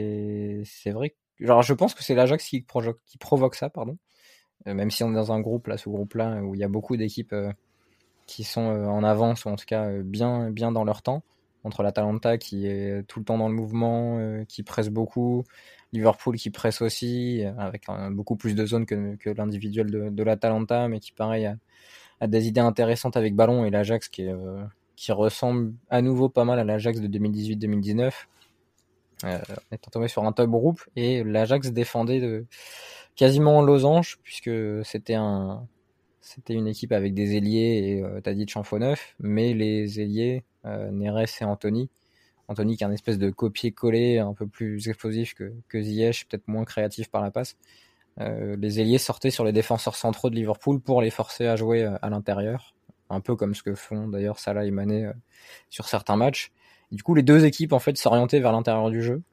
Et c'est vrai que, genre, je pense que c'est l'Ajax qui, projo- qui provoque ça, pardon. Euh, même si on est dans un groupe, là, ce groupe-là, où il y a beaucoup d'équipes euh, qui sont euh, en avance, ou en tout cas euh, bien, bien dans leur temps, entre l'Atalanta qui est tout le temps dans le mouvement, euh, qui presse beaucoup, Liverpool qui presse aussi, euh, avec un, beaucoup plus de zones que, que l'individuel de, de l'Atalanta, mais qui, pareil, a, a des idées intéressantes avec ballon, et l'Ajax qui, est, euh, qui ressemble à nouveau pas mal à l'Ajax de deux mille dix-huit deux mille dix-neuf. Euh, on est tombé sur un top groupe, et l'Ajax défendait de, quasiment en losange, puisque c'était un... C'était une équipe avec des ailiers et euh, Tadic en faux neuf, mais les ailiers, euh, Neres et Anthony, Anthony qui est un espèce de copier-coller un peu plus explosif que, que Ziyech, peut-être moins créatif par la passe. Euh, les ailiers sortaient sur les défenseurs centraux de Liverpool pour les forcer à jouer euh, à l'intérieur, un peu comme ce que font d'ailleurs Salah et Mané euh, sur certains matchs. Et du coup, les deux équipes en fait s'orientaient vers l'intérieur du jeu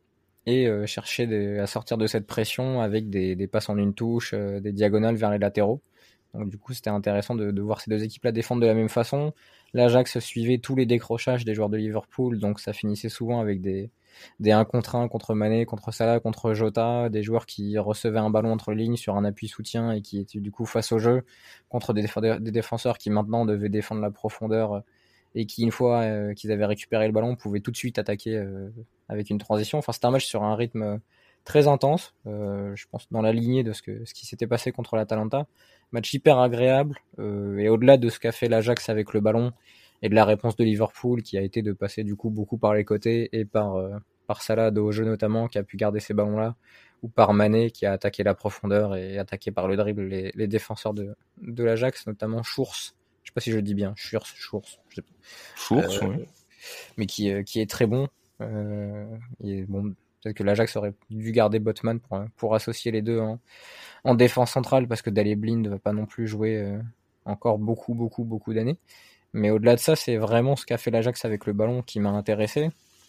et euh, cherchaient des, à sortir de cette pression avec des, des passes en une touche, euh, des diagonales vers les latéraux. Donc du coup, c'était intéressant de, de voir ces deux équipes-là défendre de la même façon. L'Ajax suivait tous les décrochages des joueurs de Liverpool, donc ça finissait souvent avec des, des un contre un contre Mané, contre Salah, contre Jota, des joueurs qui recevaient un ballon entre lignes sur un appui soutien et qui étaient du coup face au jeu, contre des, déf- des défenseurs qui maintenant devaient défendre la profondeur et qui, une fois euh, qu'ils avaient récupéré le ballon, pouvaient tout de suite attaquer euh, avec une transition. Enfin, c'était un match sur un rythme très intense, euh, je pense dans la lignée de ce, que, ce qui s'était passé contre l'Atalanta. Match hyper agréable, euh, et au-delà de ce qu'a fait l'Ajax avec le ballon et de la réponse de Liverpool qui a été de passer du coup beaucoup par les côtés et par, euh, par Salah de haut jeu notamment qui a pu garder ces ballons-là, ou par Mané qui a attaqué la profondeur et attaqué par le dribble les, les défenseurs de, de l'Ajax, notamment Schurz, je sais pas si je le dis bien, Schurz, Schurz, je sais pas. Schurz, Euh, oui. mais qui, euh, qui est très bon. Euh, et bon, peut-être que l'Ajax aurait dû garder Botman pour, pour associer les deux en, en défense centrale, parce que Daley Blind ne va pas non plus jouer euh, encore beaucoup, beaucoup, beaucoup d'années. Mais au-delà de ça, c'est vraiment ce qu'a fait l'Ajax avec le ballon qui m'a intéressé.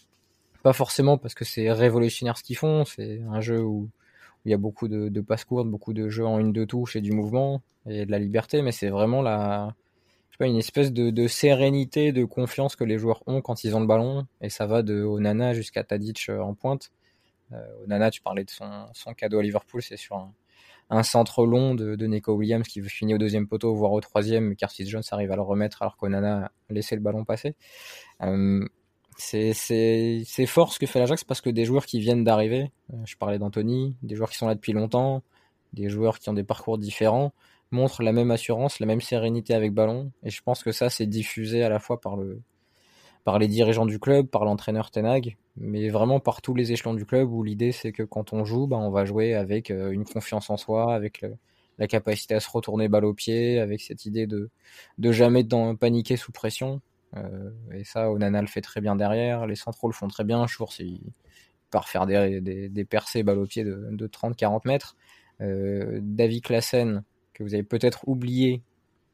Pas forcément parce que c'est révolutionnaire ce qu'ils font, c'est un jeu où, où il y a beaucoup de, de passes courtes, beaucoup de jeux en une deux touches et du mouvement et de la liberté, mais c'est vraiment la, je sais pas, une espèce de, de sérénité, de confiance que les joueurs ont quand ils ont le ballon, et ça va de Onana jusqu'à Tadic en pointe. Euh, Onana, tu parlais de son, son cadeau à Liverpool, c'est sur un, un centre long de, de Nico Williams qui finit au deuxième poteau, voire au troisième, mais Curtis Jones arrive à le remettre alors qu'Onana a laissé le ballon passer. Euh, c'est, c'est, c'est fort ce que fait l'Ajax, parce que des joueurs qui viennent d'arriver, euh, je parlais d'Anthony, des joueurs qui sont là depuis longtemps, des joueurs qui ont des parcours différents, montrent la même assurance, la même sérénité avec ballon, et je pense que ça c'est diffusé à la fois par le par les dirigeants du club, par l'entraîneur Ten Hag, mais vraiment par tous les échelons du club, où l'idée c'est que quand on joue, bah, on va jouer avec euh, une confiance en soi, avec le, la capacité à se retourner balle au pied, avec cette idée de de jamais dans, paniquer sous pression. Euh, et ça, Onana le fait très bien derrière, les centraux le font très bien, Schurz il part faire des, des, des percées balle au pied de, de trente à quarante mètres. Euh, Davy Klaassen, que vous avez peut-être oublié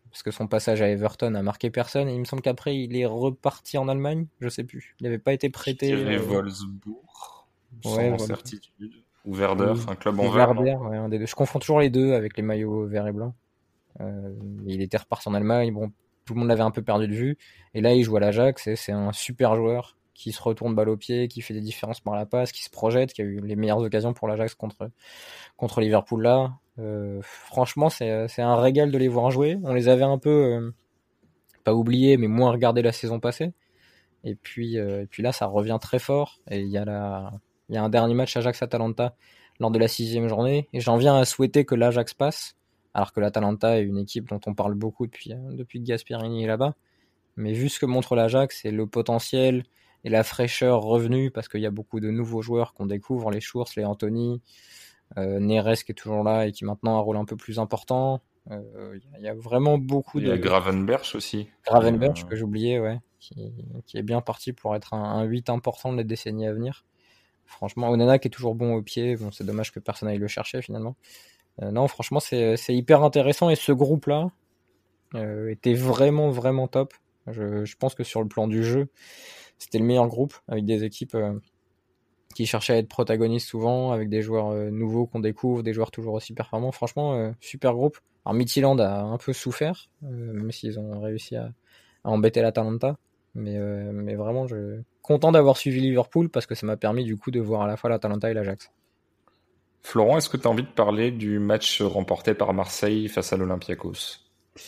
parce que son passage à Everton a marqué personne. Et il me semble qu'après, il est reparti en Allemagne. Je sais plus. Il n'avait pas été prêté. Je dirais euh, Wolfsburg, sans Ouais, voilà. certitude. Ou Werder, Oui. un club Ou en vert. non Werder, ouais, un des deux. Je confonds toujours les deux avec les maillots verts et blancs. Euh, il était reparti en Allemagne. Bon, tout le monde l'avait un peu perdu de vue. Et là, il joue à l'Ajax. Et c'est un super joueur qui se retourne balle au pied, qui fait des différences par la passe, qui se projette, qui a eu les meilleures occasions pour l'Ajax contre contre Liverpool là. Euh, franchement, c'est c'est un régal de les voir jouer. On les avait un peu euh, pas oubliés, mais moins regardés la saison passée. Et puis euh, et puis là, ça revient très fort. Et il y a la il y a un dernier match Ajax-Atalanta lors de la sixième journée. Et j'en viens à souhaiter que l'Ajax passe, alors que l'Atalanta est une équipe dont on parle beaucoup depuis depuis que Gasperini est là-bas. Mais vu ce que montre l'Ajax et le potentiel et la fraîcheur revenue, parce qu'il y a beaucoup de nouveaux joueurs qu'on découvre, les Schurz, les Anthony, euh, Neres qui est toujours là et qui maintenant a un rôle un peu plus important. Euh, Il y a vraiment beaucoup Il y a de... Gravenberch aussi. Gravenberch Euh, que j'oubliais, ouais, qui, qui est bien parti pour être un, un huit important de la décennie à venir. Franchement, Onana qui est toujours bon au pied, bon, c'est dommage que personne n'aille le chercher finalement. Euh, non, franchement, c'est, c'est hyper intéressant et ce groupe-là euh, était vraiment, vraiment top. Je, je pense que sur le plan du jeu, c'était le meilleur groupe avec des équipes euh, qui cherchaient à être protagonistes souvent, avec des joueurs euh, nouveaux qu'on découvre, des joueurs toujours aussi performants. Franchement, euh, super groupe. Alors Midtjylland a un peu souffert, euh, même s'ils ont réussi à, à embêter l'Atalanta. Mais, euh, mais vraiment, je content d'avoir suivi Liverpool parce que ça m'a permis du coup de voir à la fois l'Atalanta et l'Ajax. Florent, est-ce que tu as envie de parler du match remporté par Marseille face à l'Olympiakos?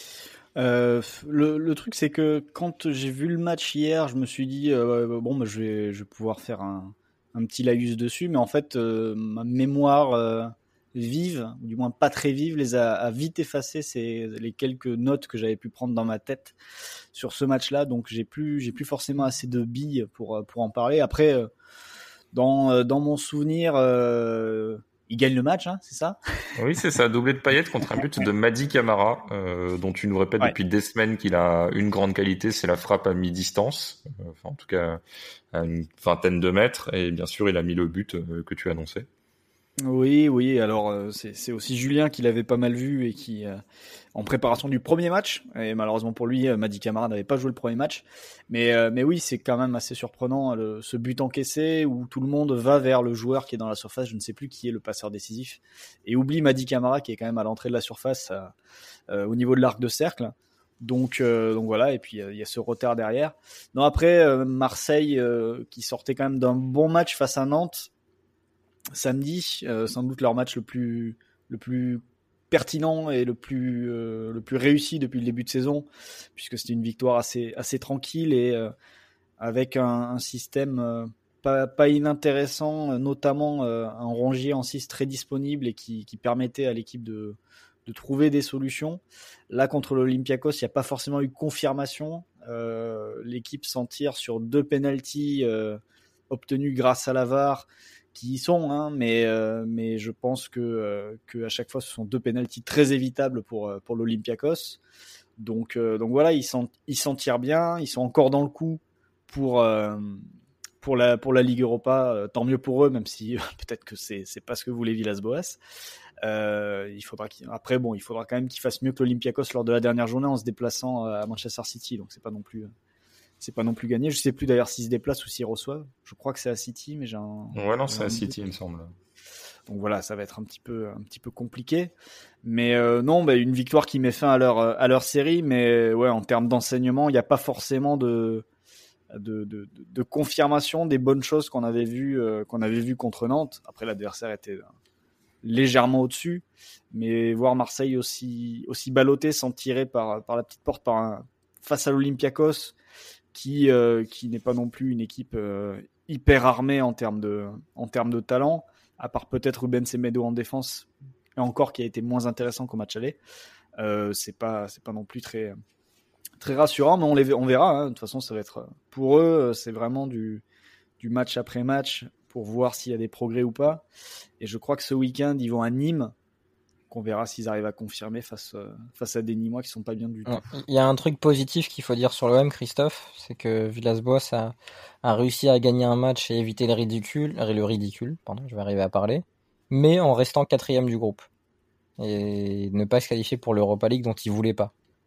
Euh, le, le truc, c'est que quand j'ai vu le match hier, je me suis dit, euh, bon, bah, je, vais, je vais pouvoir faire un, un petit laïus dessus, mais en fait, euh, ma mémoire euh, vive, ou du moins pas très vive, les a, a vite effacé ces, les quelques notes que j'avais pu prendre dans ma tête sur ce match-là, donc j'ai plus, j'ai plus forcément assez de billes pour, pour en parler. Après, euh, dans, dans mon souvenir, euh, il gagne le match, hein, c'est ça? Oui, c'est ça, doublé de Payet contre un but de Mady Camara, euh, dont tu nous répètes Ouais. depuis des semaines qu'il a une grande qualité, c'est la frappe à mi-distance, euh, enfin en tout cas à une vingtaine de mètres, et bien sûr il a mis le but euh, que tu annonçais. Oui, oui. Alors euh, c'est, c'est aussi Julien qui l'avait pas mal vu et qui, euh, en préparation du premier match, et malheureusement pour lui, euh, Mady Camara n'avait pas joué le premier match. Mais, euh, mais oui, c'est quand même assez surprenant le, ce but encaissé où tout le monde va vers le joueur qui est dans la surface. Je ne sais plus qui est le passeur décisif et oublie Mady Camara qui est quand même à l'entrée de la surface, euh, euh, au niveau de l'arc de cercle. Donc, euh, donc voilà. Et puis il euh, y a ce retard derrière. Non, après euh, Marseille euh, qui sortait quand même d'un bon match face à Nantes. Samedi, euh, sans doute leur match le plus le plus pertinent et le plus euh, le plus réussi depuis le début de saison, puisque c'était une victoire assez assez tranquille et euh, avec un, un système euh, pas pas inintéressant, notamment euh, un Rongier en six très disponible et qui qui permettait à l'équipe de de trouver des solutions. Là contre l'Olympiakos, il n'y a pas forcément eu confirmation. Euh, l'équipe s'en tire sur deux penalties euh, obtenus grâce à la V A R. Qui y sont, hein, mais euh, mais je pense que euh, que à chaque fois ce sont deux pénaltys très évitables pour pour l'Olympiakos. Donc euh, donc voilà, ils s'en ils s'en tirent bien, ils sont encore dans le coup pour euh, pour la pour la Ligue Europa. Euh, tant mieux pour eux, même si euh, peut-être que c'est c'est pas ce que voulait Villas-Boas. Euh, il faudra qu'il... après bon, il faudra quand même qu'ils fassent mieux que l'Olympiakos lors de la dernière journée en se déplaçant à Manchester City. Donc c'est pas non plus c'est pas non plus gagné. Je sais plus d'ailleurs s'ils se déplacent ou s'ils reçoivent. Je crois que c'est à City, mais j'ai un... Ouais, non, j'ai c'est un à doute. City, il me semble. Donc voilà, ça va être un petit peu, un petit peu compliqué. Mais euh, non, bah, une victoire qui met fin à leur, à leur série. Mais ouais, en termes d'enseignement, il n'y a pas forcément de, de, de, de confirmation des bonnes choses qu'on avait vues, euh, qu'on avait vues contre Nantes. Après, l'adversaire était légèrement au-dessus. Mais voir Marseille aussi, aussi ballotté, s'en tirer par, par la petite porte par un, face à l'Olympiakos, qui euh, qui n'est pas non plus une équipe euh, hyper armée en termes de en termes de talent, à part peut-être Ruben Semedo en défense, et encore qui a été moins intéressant qu'au match aller. Euh, c'est pas c'est pas non plus très très rassurant, mais on les on verra. Hein. De toute façon, ça va être pour eux, c'est vraiment du du match après match pour voir s'il y a des progrès ou pas. Et je crois que ce week-end, ils vont à Nîmes. Qu'on verra s'ils arrivent à confirmer face, euh, face à des Nîmois qui sont pas bien du tout. Il y a un truc positif qu'il faut dire sur l'O M, Christophe, c'est que Villas-Boas a, a réussi à gagner un match et éviter le ridicule, le ridicule, pardon, je vais arriver à parler, mais en restant quatrième du groupe et ne pas se qualifier pour l'Europa League dont il voulait pas.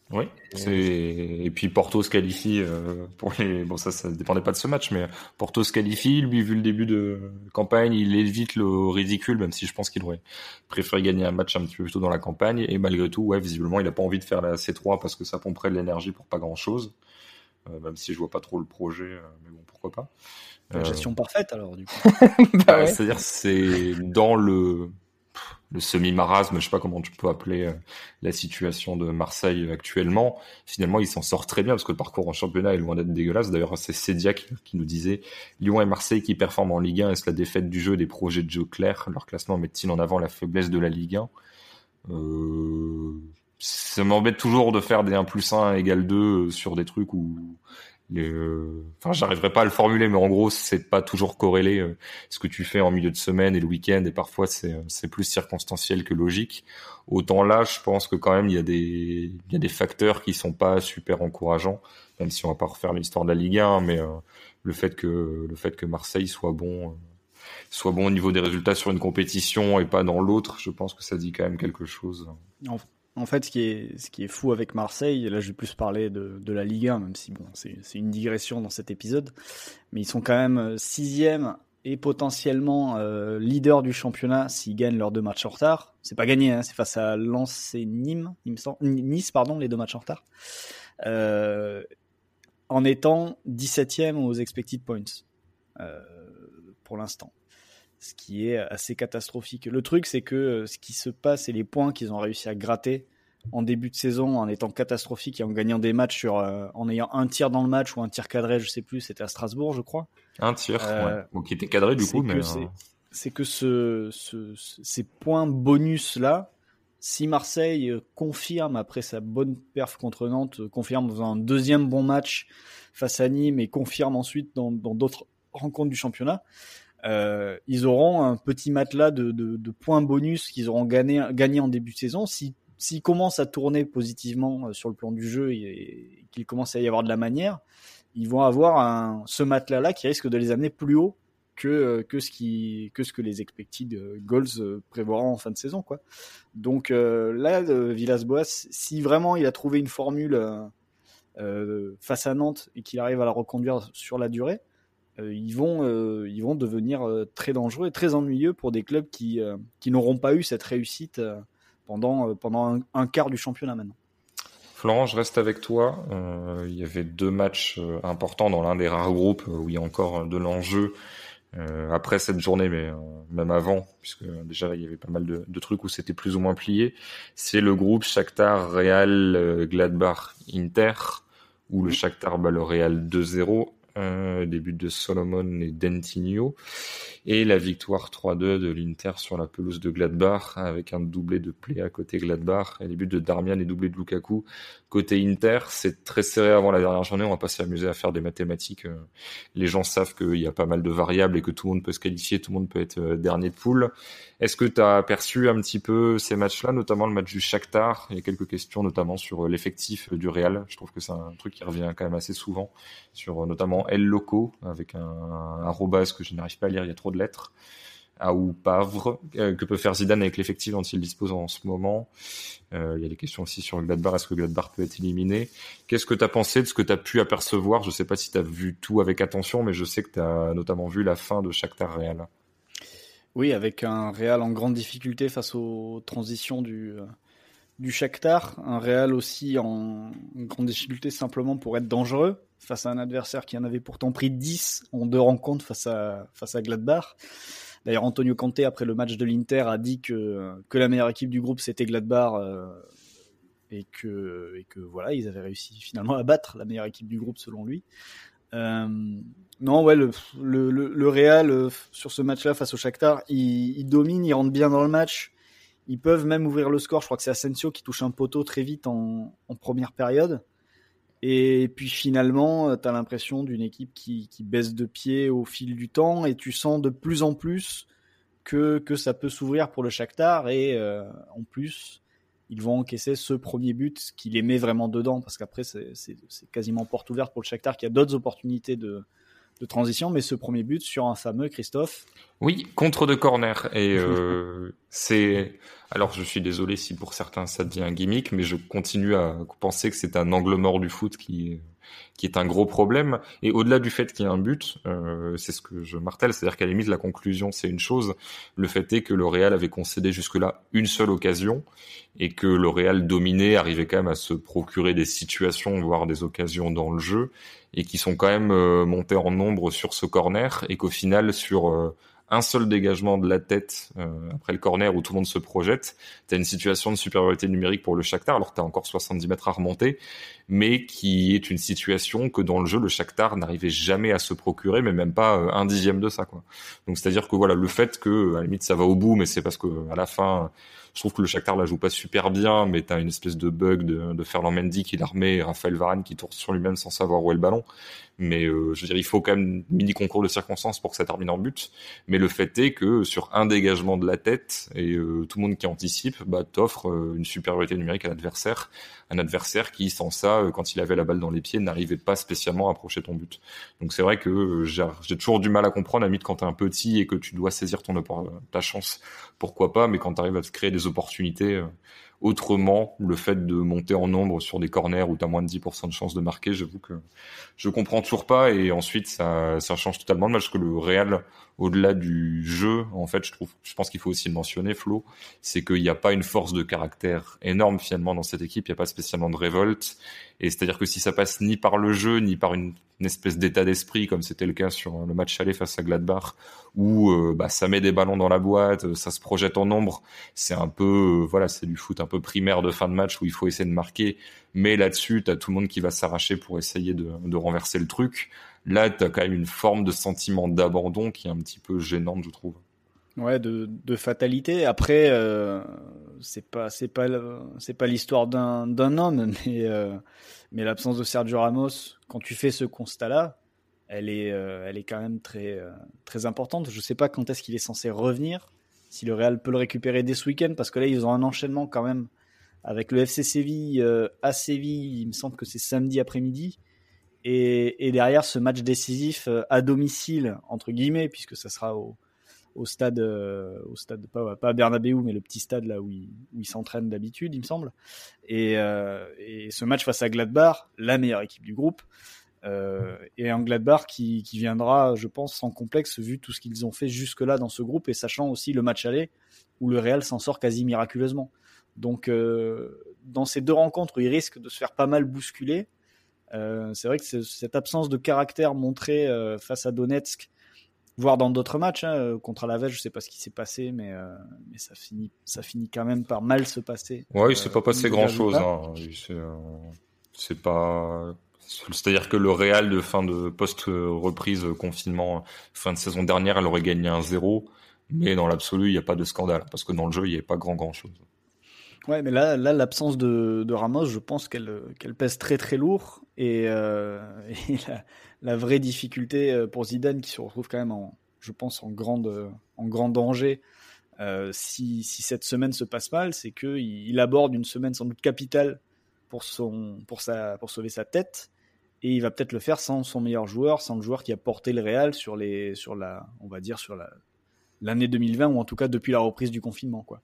Oui, c'est et puis Porto se qualifie euh, pour les bon ça ça dépendait pas de ce match mais Porto se qualifie, lui vu le début de campagne, il évite le ridicule même si je pense qu'il aurait préféré gagner un match un petit peu plus tôt dans la campagne et malgré tout ouais visiblement il a pas envie de faire la C trois parce que ça pomperait de l'énergie pour pas grand-chose. Euh, même si je vois pas trop le projet euh, mais bon pourquoi pas. La Euh, gestion parfaite alors du coup. Bah ouais. c'est-à-dire c'est dans le le semi-marasme, je sais pas comment tu peux appeler euh, la situation de Marseille actuellement. Finalement, il s'en sort très bien parce que le parcours en championnat est loin d'être dégueulasse. D'ailleurs, c'est Sedia qui, qui nous disait Lyon et Marseille qui performent en Ligue un, est-ce la défaite du jeu des projets de jeu clairs? Leur classement met-il en avant la faiblesse de la Ligue un? euh... Ça m'embête toujours de faire des un plus un égale deux sur des trucs où les, euh, enfin, j'arriverai pas à le formuler, mais en gros, c'est pas toujours corrélé euh, ce que tu fais en milieu de semaine et le week-end, et parfois c'est c'est plus circonstanciel que logique. Autant là, je pense que quand même il y a des il y a des facteurs qui sont pas super encourageants, même si on va pas refaire l'histoire de la Ligue un, mais euh, le fait que le fait que Marseille soit bon euh, soit bon au niveau des résultats sur une compétition et pas dans l'autre, je pense que ça dit quand même quelque chose. En, en fait, ce qui est ce qui est fou avec Marseille, là je vais plus parler de, de la Ligue un, même si bon c'est c'est une digression dans cet épisode, mais ils sont quand même sixième et potentiellement euh, leader du championnat s'ils gagnent leurs deux matchs en retard. C'est pas gagné, hein, c'est face à Lens et Nîmes, il me semble, Nice pardon, les deux matchs en retard. Euh, en étant dix-septième aux expected points euh, pour l'instant. Ce qui est assez catastrophique. Le truc, c'est que ce qui se passe et les points qu'ils ont réussi à gratter en début de saison en étant catastrophiques et en gagnant des matchs sur, euh, en ayant un tir dans le match ou un tir cadré, je sais plus, c'était à Strasbourg, je crois. Un tir, euh, ouais. Bon, qui était cadré du coup, mais que euh... c'est, c'est que ce, ce, ces points bonus-là, si Marseille confirme après sa bonne perf contre Nantes, confirme dans un deuxième bon match face à Nîmes et confirme ensuite dans, dans d'autres rencontres du championnat, Euh, ils auront un petit matelas de, de, de points bonus qu'ils auront gagné, gagné en début de saison. Si, s'ils commencent à tourner positivement sur le plan du jeu et, et qu'il commence à y avoir de la manière, ils vont avoir un, ce matelas-là qui risque de les amener plus haut que, que, ce, qui, que ce que les expected goals prévoiront en fin de saison, quoi. Donc euh, là, Villas-Boas, si vraiment il a trouvé une formule euh, face à Nantes et qu'il arrive à la reconduire sur la durée, Euh, ils vont, euh, ils vont devenir euh, très dangereux et très ennuyeux pour des clubs qui, euh, qui n'auront pas eu cette réussite euh, pendant, euh, pendant un, un quart du championnat maintenant. Florent, je reste avec toi. Euh, il y avait deux matchs euh, importants dans l'un des rares groupes où il y a encore de l'enjeu euh, après cette journée, mais euh, même avant, puisque déjà il y avait pas mal de, de trucs où c'était plus ou moins plié. C'est le groupe Shakhtar, Real, euh, Gladbach, Inter, où le Shakhtar bat le Real deux zéro. Euh, des buts de Solomon et Dentinho, et la victoire trois deux de l'Inter sur la pelouse de Gladbach avec un doublé de Plea côté Gladbach et les buts de Darmian et doublé de Lukaku côté Inter. C'est très serré avant la dernière journée, on va pas s'amuser à faire des mathématiques. Les gens savent qu'il y a pas mal de variables et que tout le monde peut se qualifier, tout le monde peut être dernier de poule. Est-ce que tu as aperçu un petit peu ces matchs-là, notamment le match du Shakhtar? Il y a quelques questions notamment sur l'effectif du Real. Je trouve que c'est un truc qui revient quand même assez souvent, sur notamment El Loco, avec un, un arrobase que je n'arrive pas à lire, il y a trop de lettres, à ou Pavre, euh, que peut faire Zidane avec l'effectif dont il dispose en ce moment. Euh, il y a des questions aussi sur Gladbach, est-ce que Gladbach peut être éliminé? Qu'est-ce que tu as pensé de ce que tu as pu apercevoir? Je sais pas si tu as vu tout avec attention, mais je sais que tu as notamment vu la fin de Shakhtar Real. Oui, avec un Real en grande difficulté face aux transitions du, euh, du Shakhtar, un Real aussi en grande difficulté simplement pour être dangereux face à un adversaire qui en avait pourtant pris dix en deux rencontres face à, face à Gladbach. D'ailleurs, Antonio Conte, après le match de l'Inter, a dit que, que la meilleure équipe du groupe, c'était Gladbach, euh, et, que, et que voilà, ils avaient réussi finalement à battre la meilleure équipe du groupe selon lui. Euh, non, ouais, le, le, le, le Real, euh, sur ce match-là face au Shakhtar, il, il domine, il rentre bien dans le match. Ils peuvent même ouvrir le score. Je crois que c'est Asensio qui touche un poteau très vite en, en première période. Et puis finalement, tu as l'impression d'une équipe qui, qui baisse de pied au fil du temps et tu sens de plus en plus que, que ça peut s'ouvrir pour le Shakhtar. Et euh, en plus, ils vont encaisser ce premier but qui les met vraiment dedans parce qu'après, c'est, c'est, c'est quasiment porte ouverte pour le Shakhtar qui a d'autres opportunités de, de transition, mais ce premier but sur un fameux Christophe. Oui, contre de corner. Et euh, c'est... Alors, je suis désolé si pour certains ça devient un gimmick, mais je continue à penser que c'est un angle mort du foot qui, qui est un gros problème. Et au-delà du fait qu'il y ait un but, euh, c'est ce que je martèle, c'est-à-dire qu'à la limite, la conclusion, c'est une chose. Le fait est que le Real avait concédé jusque-là une seule occasion et que le Real dominé arrivait quand même à se procurer des situations, voire des occasions dans le jeu, et qui sont quand même euh, montés en nombre sur ce corner, et qu'au final, sur... Euh, un seul dégagement de la tête euh, après le corner où tout le monde se projette, t'as une situation de supériorité numérique pour le Shakhtar, alors t'as encore soixante-dix mètres à remonter, mais qui est une situation que dans le jeu, le Shakhtar n'arrivait jamais à se procurer, mais même pas euh, un dixième de ça, quoi. Donc c'est-à-dire que voilà, le fait que, à la limite, ça va au bout, mais c'est parce que à la fin, je trouve que le Shakhtar la joue pas super bien, mais t'as une espèce de bug de, de Ferland Mendy qui la remet, et Raphaël Varane qui tourne sur lui-même sans savoir où est le ballon. Mais euh, je veux dire, il faut quand même mini concours de circonstances pour que ça termine en but. Mais le fait est que sur un dégagement de la tête et euh, tout le monde qui anticipe, bah t'offres euh, une supériorité numérique à l'adversaire, un adversaire qui sans ça, euh, quand il avait la balle dans les pieds, n'arrivait pas spécialement à approcher ton but. Donc c'est vrai que euh, j'ai, j'ai toujours du mal à comprendre, à limite quand t'es un petit et que tu dois saisir ton ta chance, pourquoi pas. Mais quand t'arrives à te créer des opportunités. Euh, Autrement, le fait de monter en nombre sur des corners où tu as moins de dix pour cent de chances de marquer, j'avoue que je comprends toujours pas. Et ensuite, ça, ça change totalement le match, parce que le Real, au-delà du jeu, en fait, je trouve, je pense qu'il faut aussi le mentionner, Flo, c'est qu'il n'y a pas une force de caractère énorme finalement dans cette équipe. Il n'y a pas spécialement de révolte. Et c'est-à-dire que si ça passe ni par le jeu, ni par une, une espèce d'état d'esprit, comme c'était le cas sur le match aller face à Gladbach, où euh, bah, ça met des ballons dans la boîte, ça se projette en nombre, c'est un peu, euh, voilà, c'est du foot un peu primaire de fin de match où il faut essayer de marquer, mais là-dessus, t'as tout le monde qui va s'arracher pour essayer de, de renverser le truc. Là, t'as quand même une forme de sentiment d'abandon qui est un petit peu gênante, je trouve. Ouais, de, de fatalité. Après, euh, c'est pas, c'est pas, c'est pas l'histoire d'un, d'un homme, mais, euh, mais l'absence de Sergio Ramos, quand tu fais ce constat-là, elle est, euh, elle est quand même très, euh, très importante. Je sais pas quand est-ce qu'il est censé revenir, si le Real peut le récupérer dès ce week-end, parce que là, ils ont un enchaînement quand même avec le F C Séville euh, à Séville. Il me semble que c'est samedi après-midi. Et, et derrière, ce match décisif euh, à domicile, entre guillemets, puisque ça sera au, au stade, euh, au stade pas, pas à Bernabéu, mais le petit stade là où il, où il s'entraîne d'habitude, il me semble. Et, euh, et ce match face à Gladbach, la meilleure équipe du groupe, euh, et un Gladbach qui, qui viendra, je pense, sans complexe, vu tout ce qu'ils ont fait jusque-là dans ce groupe, et sachant aussi le match aller, où le Real s'en sort quasi miraculeusement. Donc, euh, dans ces deux rencontres où il risque de se faire pas mal bousculer, euh, c'est vrai que c'est, cette absence de caractère montrée euh, face à Donetsk, voire dans d'autres matchs, hein, contre Alavés, je sais pas ce qui s'est passé, mais, euh, mais ça, finit, ça finit quand même par mal se passer. Ouais, il s'est euh, pas passé grand-chose. Hein. C'est, euh, c'est pas... C'est-à-dire que le Real de fin de post-reprise confinement, fin de saison dernière, elle aurait gagné un zéro, mais dans l'absolu, il n'y a pas de scandale, parce que dans le jeu, il n'y a pas grand-grand-chose. Ouais, mais là, là l'absence de, de Ramos, je pense qu'elle, qu'elle pèse très très lourd, et, euh, et la, la vraie difficulté pour Zidane, qui se retrouve quand même, en, je pense, en, grande, en grand danger, euh, si, si cette semaine se passe mal, c'est qu'il il aborde une semaine sans doute capitale pour, son, pour, sa, pour sauver sa tête, et il va peut-être le faire sans son meilleur joueur, sans le joueur qui a porté le Real sur, les, sur la, on va dire, sur la, l'année deux mille vingt, ou en tout cas depuis la reprise du confinement, quoi.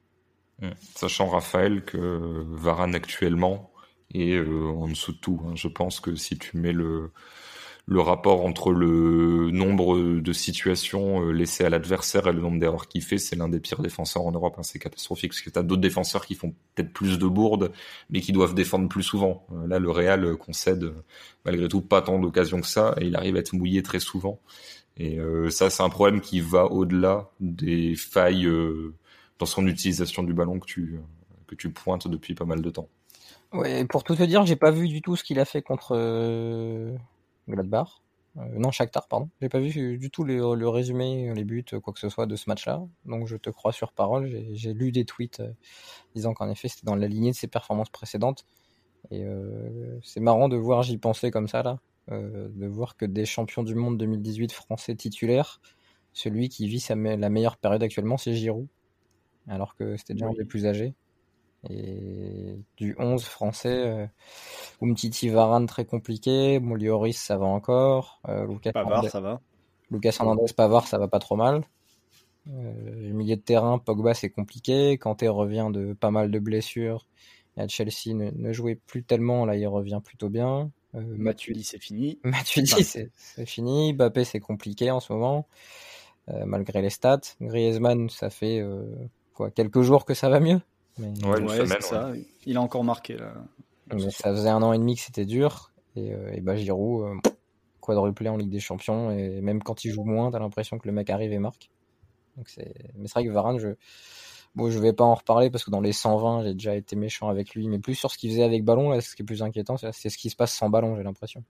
Sachant, Raphaël, que Varane actuellement est euh, en dessous de tout. Hein. Je pense que si tu mets le, le rapport entre le nombre de situations euh, laissées à l'adversaire et le nombre d'erreurs qu'il fait, c'est l'un des pires défenseurs en Europe. Hein. C'est catastrophique, parce que tu as d'autres défenseurs qui font peut-être plus de bourdes, mais qui doivent défendre plus souvent. Euh, là, le Real concède euh, malgré tout pas tant d'occasions que ça, et il arrive à être mouillé très souvent. Et euh, ça, c'est un problème qui va au-delà des failles... Euh, dans son utilisation du ballon que tu, que tu pointes depuis pas mal de temps. Ouais, pour tout te dire, j'ai pas vu du tout ce qu'il a fait contre euh, Gladbach. Euh, non, Shakhtar, pardon. J'ai pas vu du tout le, le résumé, les buts, quoi que ce soit de ce match-là. Donc je te crois sur parole. J'ai, j'ai lu des tweets euh, disant qu'en effet, c'était dans la lignée de ses performances précédentes. Et euh, c'est marrant de voir, j'y pensais comme ça, là, euh, de voir que des champions du monde deux mille dix-huit français titulaires, celui qui vit sa me- la meilleure période actuellement, c'est Giroud. Alors que c'était déjà oui. un des plus âgés. Et du onze français, euh, Umtiti, Varane très compliqué, bon, Lloris ça va encore, euh, Lucas Pavard, Hernandez, ça va. Lucas Hernandez, Pavard ça va pas trop mal. Euh, milieu de terrain, Pogba c'est compliqué, Kanté revient de pas mal de blessures. Et à Chelsea ne, ne jouait plus tellement, là il revient plutôt bien. Euh, Matuidi, c'est fini. Matuidi, Enfin, c'est, c'est fini. Mbappé, c'est compliqué en ce moment, euh, malgré les stats. Griezmann, ça fait euh, quoi, quelques jours que ça va mieux. Mais, Ouais, une ouais, semaine, c'est ça. Il a encore marqué là. mais ça faisait un an et demi que c'était dur. Et, euh, et bah Giroud, euh, quadruplé en Ligue des Champions. Et même quand il joue moins, t'as l'impression que le mec arrive et marque. Donc c'est... Mais c'est vrai que Varane, je... Bon, je vais pas en reparler parce que dans les cent vingt, j'ai déjà été méchant avec lui. Mais plus sur ce qu'il faisait avec ballon, là, ce qui est plus inquiétant, c'est ce qui se passe sans ballon, j'ai l'impression.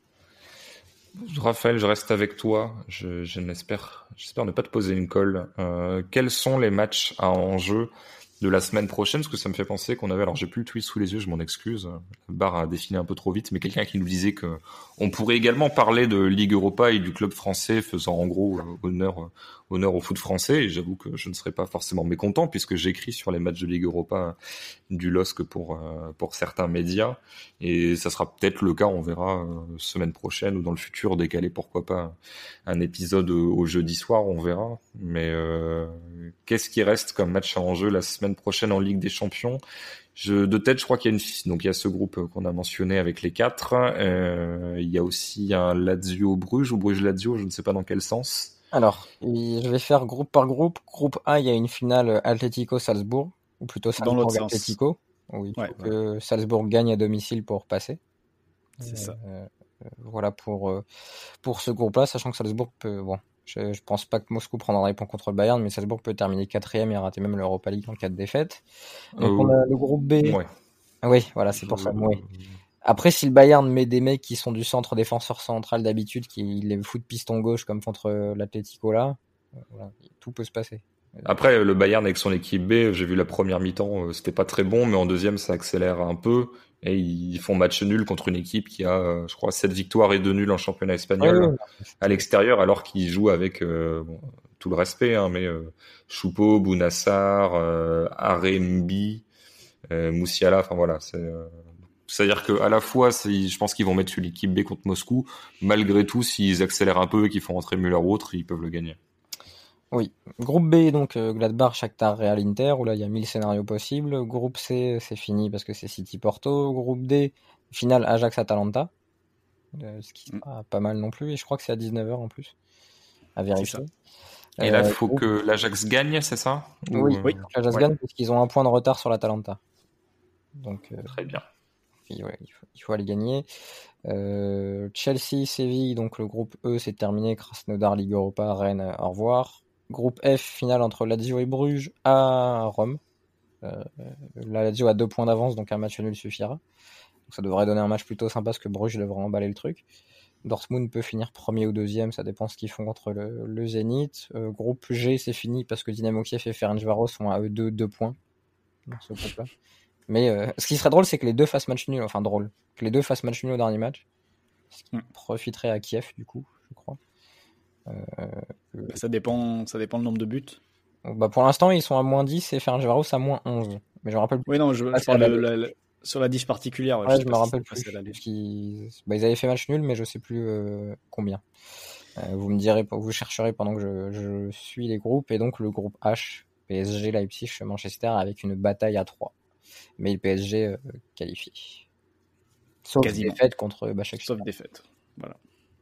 Raphaël, je reste avec toi. Je, je n'espère, j'espère ne pas te poser une colle. Euh, quels sont les matchs à enjeu de la semaine prochaine? Parce que ça me fait penser qu'on avait, alors j'ai plus le tweet sous les yeux, je m'en excuse. La barre a défilé un peu trop vite, mais quelqu'un qui nous disait que on pourrait également parler de Ligue Europa et du club français faisant en gros euh, honneur, euh, honneur au foot français. Et j'avoue que je ne serais pas forcément mécontent puisque j'écris sur les matchs de Ligue Europa du L O S C pour euh, pour certains médias. Et ça sera peut-être le cas, on verra euh, semaine prochaine ou dans le futur décalé, pourquoi pas un épisode au, au jeudi soir, on verra. Mais euh, qu'est-ce qui reste comme match à enjeu la semaine prochaine en Ligue des Champions? Je, de tête, je crois qu'il y a une, donc il y a ce groupe qu'on a mentionné avec les quatre. Euh, il y a aussi un Lazio-Bruges ou Bruges-Lazio, je ne sais pas dans quel sens. Alors, je vais faire groupe par groupe. Groupe A, il y a une finale Atlético-Salzbourg, ou plutôt Salzbourg-Atlético. Où il faut ouais, que ouais. Salzbourg gagne à domicile pour passer. C'est euh, ça. Euh, voilà pour, euh, pour ce groupe-là, sachant que Salzbourg peut... Bon, je, je pense pas que Moscou prendra les points contre le Bayern, mais Salzbourg peut terminer quatrième et rater même l'Europa League en cas de défaite. Donc euh, on a le groupe B. Ouais. Oui, voilà, c'est pour ça. Oui. Après, si le Bayern met des mecs qui sont du centre défenseur central d'habitude, qui les foutent piston gauche comme contre l'Atlético là, voilà, tout peut se passer. Après, le Bayern avec son équipe B, j'ai vu la première mi-temps, c'était pas très bon, mais en deuxième, ça accélère un peu. Et ils font match nul contre une équipe qui a, je crois, sept victoires et deux nuls en championnat espagnol oui, oui. à l'extérieur, alors qu'ils jouent avec euh, bon, tout le respect, hein, mais euh, Choupo, Bounassar, euh, Arembi, euh, Moussiala, enfin voilà, c'est... Euh, c'est-à-dire que à la fois, c'est, je pense qu'ils vont mettre sur l'équipe B contre Moscou. Malgré tout, s'ils accélèrent un peu et qu'ils font rentrer Müller ou autre, ils peuvent le gagner. Oui. Groupe B, donc euh, Gladbach, Shakhtar, Real, Inter, où là il y a mille scénarios possibles. Groupe C, c'est fini parce que c'est City, Porto. Groupe D, finale Ajax, Atalanta, euh, ce qui sera mm. pas mal non plus. Et je crois que c'est à dix-neuf heures en plus, à vérifier. Et euh, là, il faut groupe... que l'Ajax gagne, c'est ça? Oui, Ou... oui. l'Ajax ouais. gagne parce qu'ils ont un point de retard sur l'Atalanta. Donc, euh, très bien. Ouais, il, faut, il faut aller gagner. Euh, Chelsea, Séville, donc le groupe E, c'est terminé. Krasnodar, Ligue Europa, Rennes, au revoir. Groupe F, finale entre Lazio et Bruges à Rome. Euh, la Lazio a deux points d'avance, donc un match nul suffira. Donc ça devrait donner un match plutôt sympa parce que Bruges devrait emballer le truc. Dortmund peut finir premier ou deuxième, ça dépend ce qu'ils font contre le, le Zénith. Euh, groupe G, c'est fini parce que Dynamo Kiev et Ferencváros sont à eux deux, deux points dans ce groupe-là. Mais euh, ce qui serait drôle, c'est que les deux fassent match nul, enfin drôle, que les deux fassent match nul au dernier match, ce qui mm. profiterait à Kiev du coup, je crois. Euh, bah, ça dépend, ça dépend le nombre de buts. Bah pour l'instant, ils sont à moins dix et Ferencváros à moins onze. Mais je me rappelle plus. Oui, non, je, je parle de la, la, sur la diff particulière. Ouais, je, je me rappelle plus. Qu'ils... Bah, ils avaient fait match nul, mais je sais plus euh, combien. Euh, vous me direz, vous chercherez pendant que je, je suis les groupes. Et donc le groupe H, P S G, Leipzig, Manchester, avec une bataille à trois. Mais le P S G euh, qualifié. Sauf Quasiment. défaite contre Başakşehir. Sauf défaite. Voilà.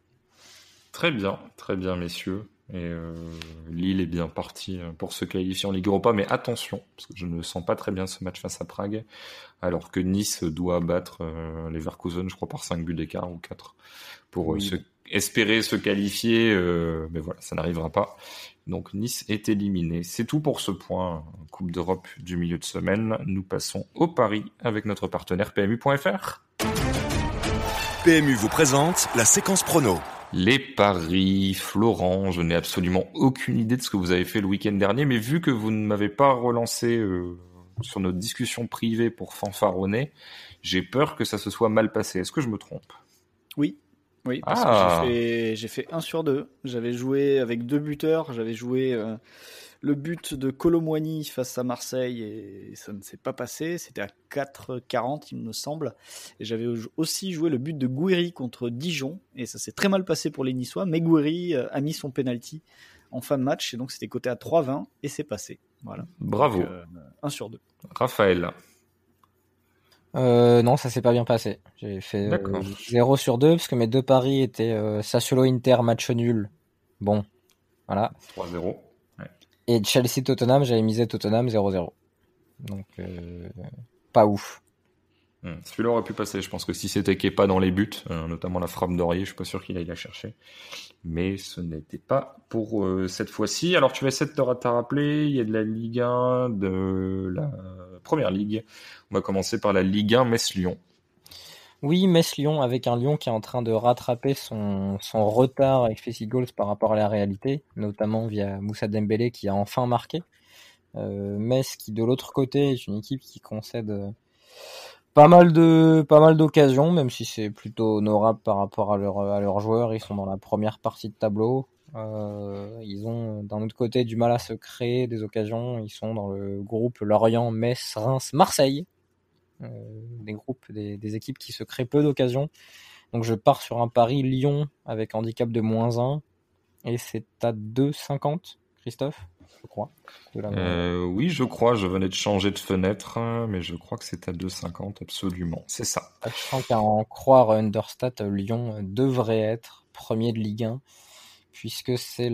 Très bien, très bien, messieurs. Et euh, Lille est bien parti pour se qualifier en Ligue Europa, mais attention, parce que je ne sens pas très bien ce match face à Prague, alors que Nice doit battre euh, les Leverkusen, je crois, par cinq buts d'écart ou quatre, pour oui. euh, se, espérer se qualifier, euh, mais voilà, ça n'arrivera pas. Donc Nice est éliminé. C'est tout pour ce point Coupe d'Europe du milieu de semaine. Nous passons au Paris avec notre partenaire P M U point F R. P M U vous présente la séquence prono. Les paris, Florent, je n'ai absolument aucune idée de ce que vous avez fait le week-end dernier, mais vu que vous ne m'avez pas relancé euh, sur notre discussion privée pour fanfaronner, j'ai peur que ça se soit mal passé. Est-ce que je me trompe ? Oui. Oui, parce Ah. que j'ai fait, j'ai fait un sur deux. J'avais joué avec deux buteurs. J'avais joué euh, le but de Kolo Muani face à Marseille et ça ne s'est pas passé. C'était à quatre quarante, il me semble. Et j'avais aussi joué le but de Gouiri contre Dijon et ça s'est très mal passé pour les Niçois. Mais Gouiri a mis son penalty en fin de match et donc c'était coté à trois vingt et c'est passé. Voilà. Bravo. Donc, euh, un sur deux. Raphaël. Euh, non, ça s'est pas bien passé. J'ai fait euh, zéro sur deux parce que mes deux paris étaient euh, Sassuolo-Inter, match nul. Bon, voilà. trois zéro. Ouais. Et Chelsea-Tottenham, j'avais misé Tottenham zéro zéro. Donc, euh, pas ouf. Hum, celui-là aurait pu passer. Je pense que si c'était Kepa dans les buts, euh, notamment la frappe d'Aurier, je suis pas sûr qu'il aille la chercher. Mais ce n'était pas pour euh, cette fois-ci. Alors tu vas essayer de te rappeler, il y a de la Ligue un, de la Première Ligue. On va commencer par la Ligue un Metz-Lyon. Oui, Metz-Lyon, avec un Lyon qui est en train de rattraper son, son retard avec Expected Goals par rapport à la réalité, notamment via Moussa Dembélé qui a enfin marqué. Euh, Metz qui de l'autre côté est une équipe qui concède euh, pas mal de pas mal d'occasions, même si c'est plutôt honorable par rapport à leurs à leurs joueurs. Ils sont dans la première partie de tableau. Euh, ils ont d'un autre côté du mal à se créer des occasions. Ils sont dans le groupe Lorient, Metz, Reims, Marseille. Euh, des groupes, des, des équipes qui se créent peu d'occasions. Donc je pars sur un pari Lyon avec handicap de moins un et c'est à deux cinquante, Christophe, je crois. Euh, oui, je crois, je venais de changer de fenêtre, mais je crois que c'est à deux cinquante, absolument. C'est ça. Sachant qu'à en croire Understat, Lyon devrait être premier de Ligue un, puisque c'est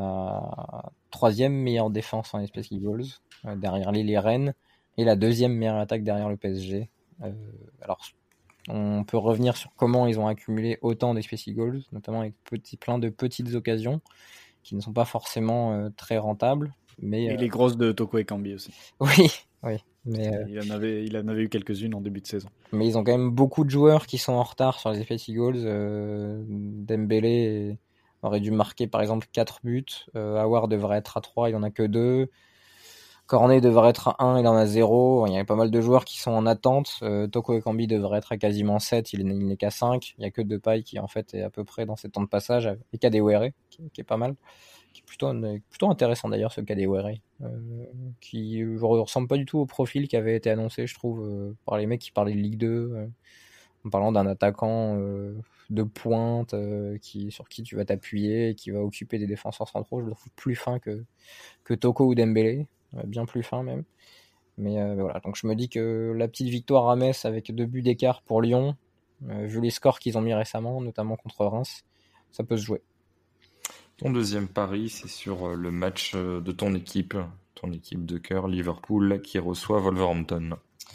la troisième meilleure défense en Expected Goals, euh, derrière Lille et Rennes, et la deuxième meilleure attaque derrière le P S G. Euh, alors, on peut revenir sur comment ils ont accumulé autant d'Expected Goals, notamment avec petit, plein de petites occasions qui ne sont pas forcément euh, très rentables. Mais, et euh... les grosses de Toko Ekambi aussi. Oui, oui. Mais, euh... il, en avait, il en avait eu quelques-unes en début de saison. Mais ils ont quand même beaucoup de joueurs qui sont en retard sur les Expected Goals. Euh, Dembélé aurait dû marquer par exemple quatre buts. Euh, Aouar devrait être à trois, il en a que deux. Cornet devrait être à un, il en a zéro. Il y a pas mal de joueurs qui sont en attente. Euh, Toko Ekambi devrait être à quasiment sept, il n'est qu'à cinq. Il y a que Depay qui en fait est à peu près dans ses temps de passage, et Kadewere qui, qui est pas mal, qui est plutôt, plutôt intéressant d'ailleurs ce Kadewere, euh, qui ne ressemble pas du tout au profil qui avait été annoncé, je trouve, euh, par les mecs qui parlaient de Ligue deux, euh, en parlant d'un attaquant euh, de pointe euh, qui, sur qui tu vas t'appuyer, qui va occuper des défenseurs centraux. Je le trouve plus fin que, que Toko ou Dembélé. Bien plus fin même. Mais euh, voilà, donc je me dis que la petite victoire à Metz avec deux buts d'écart pour Lyon, euh, vu les scores qu'ils ont mis récemment, notamment contre Reims, ça peut se jouer. Ton deuxième pari, c'est sur le match de ton équipe, ton équipe de cœur, Liverpool, qui reçoit Wolverhampton.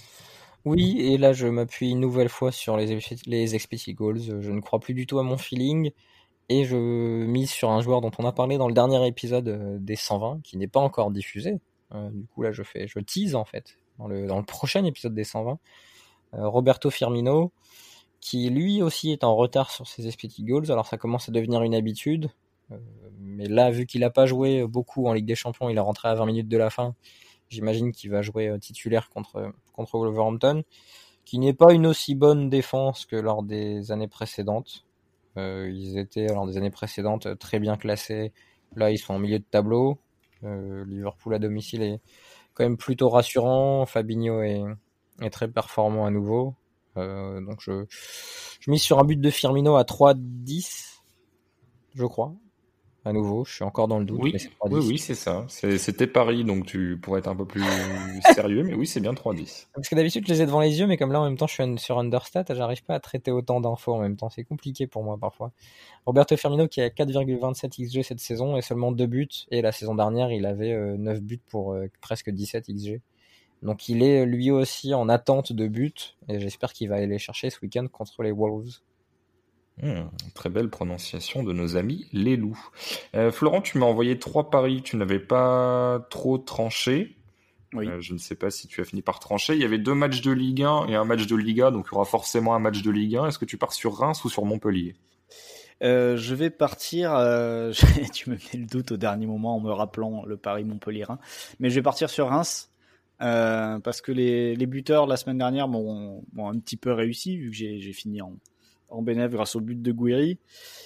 Oui, et là je m'appuie une nouvelle fois sur les, les Expected Goals. Je ne crois plus du tout à mon feeling. Et je mise sur un joueur dont on a parlé dans le dernier épisode des cent vingt, qui n'est pas encore diffusé. Euh, du coup là je fais, je tease en fait dans le dans le prochain épisode des cent vingt, euh, Roberto Firmino, qui lui aussi est en retard sur ses Expected Goals. Alors ça commence à devenir une habitude, euh, mais là vu qu'il a pas joué beaucoup en Ligue des Champions, il est rentré à vingt minutes de la fin. J'imagine qu'il va jouer euh, titulaire contre contre Wolverhampton, qui n'est pas une aussi bonne défense que lors des années précédentes. Euh, ils étaient lors des années précédentes très bien classés. Là ils sont en milieu de tableau. Euh, Liverpool à domicile est quand même plutôt rassurant. Fabinho est, est très performant à nouveau. Euh, donc je, je mise sur un but de Firmino à trois dix, je crois. À nouveau, je suis encore dans le doute. Oui, mais c'est trois dix. oui, oui, c'est ça. C'est, c'était Paris, donc tu pourrais être un peu plus sérieux, mais oui, c'est bien trois dix. Parce que d'habitude, je les ai devant les yeux, mais comme là, en même temps, je suis sur Understat, j'arrive pas à traiter autant d'infos en même temps. C'est compliqué pour moi parfois. Roberto Firmino qui a quatre virgule vingt-sept X G cette saison et seulement deux buts. Et la saison dernière, il avait euh, neuf buts pour euh, presque dix-sept X G. Donc il est lui aussi en attente de buts. Et j'espère qu'il va aller les chercher ce week-end contre les Wolves. Mmh, très belle prononciation de nos amis les loups. Euh, Florent, tu m'as envoyé trois paris, tu n'avais pas trop tranché. Oui. Euh, je ne sais pas si tu as fini par trancher. Il y avait deux matchs de Ligue un et un match de Liga, donc il y aura forcément un match de Ligue un. Est-ce que tu pars sur Reims ou sur Montpellier ? euh, Je vais partir, euh, tu me mets le doute au dernier moment en me rappelant le pari Montpellier-Reims, mais je vais partir sur Reims. Euh, parce que les, les buteurs la semaine dernière m'ont, m'ont un petit peu réussi vu que j'ai, j'ai fini en en bénéf grâce au but de Gouiri.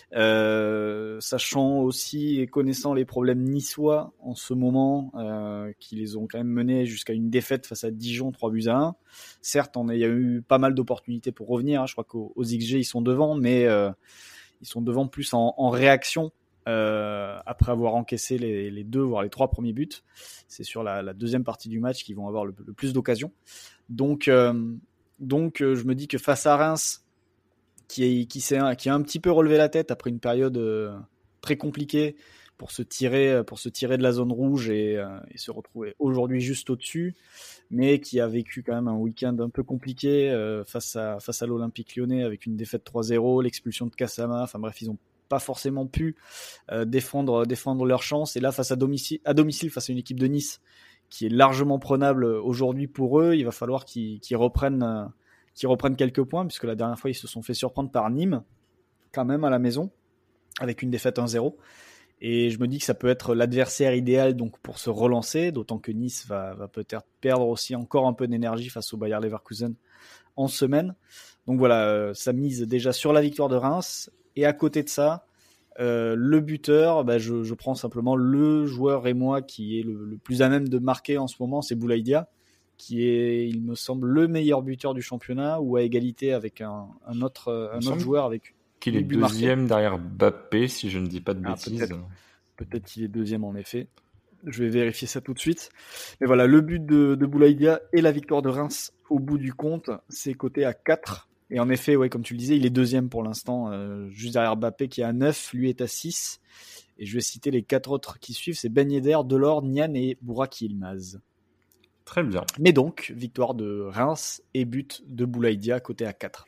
Euh, sachant aussi et connaissant les problèmes niçois en ce moment, euh, qui les ont quand même menés jusqu'à une défaite face à Dijon, trois buts à un. Certes, on a, il y a eu pas mal d'opportunités pour revenir. Hein. Je crois qu'aux aux X G, ils sont devant, mais euh, ils sont devant plus en, en réaction euh, après avoir encaissé les, les deux, voire les trois premiers buts. C'est sur la, la deuxième partie du match qu'ils vont avoir le, le plus d'occasions. Donc, euh, donc euh, je me dis que face à Reims, qui, est, qui, s'est, qui a un petit peu relevé la tête après une période euh, très compliquée pour se tirer, pour se tirer de la zone rouge et, euh, et se retrouver aujourd'hui juste au-dessus, mais qui a vécu quand même un week-end un peu compliqué euh, face à, face à l'Olympique Lyonnais avec une défaite trois zéro, l'expulsion de Kassama, enfin bref, ils n'ont pas forcément pu euh, défendre, défendre leur chance. Et là, face à domicile, à domicile, face à une équipe de Nice qui est largement prenable aujourd'hui pour eux, il va falloir qu'ils, qu'ils reprennent... Euh, qui reprennent quelques points, puisque la dernière fois, ils se sont fait surprendre par Nîmes, quand même à la maison, avec une défaite un zéro. Et je me dis que ça peut être l'adversaire idéal donc, pour se relancer, d'autant que Nice va, va peut-être perdre aussi encore un peu d'énergie face au Bayer Leverkusen en semaine. Donc voilà, ça mise déjà sur la victoire de Reims. Et à côté de ça, euh, le buteur, bah, je, je prends simplement le joueur rémois qui est le, le plus à même de marquer en ce moment, c'est Boulaïdia, qui est, il me semble, le meilleur buteur du championnat, ou à égalité avec un, un autre, un autre joueur avec qu'il est deuxième marqué. Derrière Mbappé, si je ne dis pas de ah, bêtises. Peut-être, peut-être qu'il est deuxième en effet. Je vais vérifier ça tout de suite. Mais voilà, le but de, de Boulaïdia et la victoire de Reims au bout du compte, c'est coté à quatre. Et en effet, ouais, comme tu le disais, il est deuxième pour l'instant, euh, juste derrière Mbappé qui est à neuf, lui est à six. Et je vais citer les quatre autres qui suivent, c'est Ben Yedder, Delors, Nian et Bouraki Yilmaz. Très bien. Mais donc, victoire de Reims et but de Boulaïdia, côté à quatre.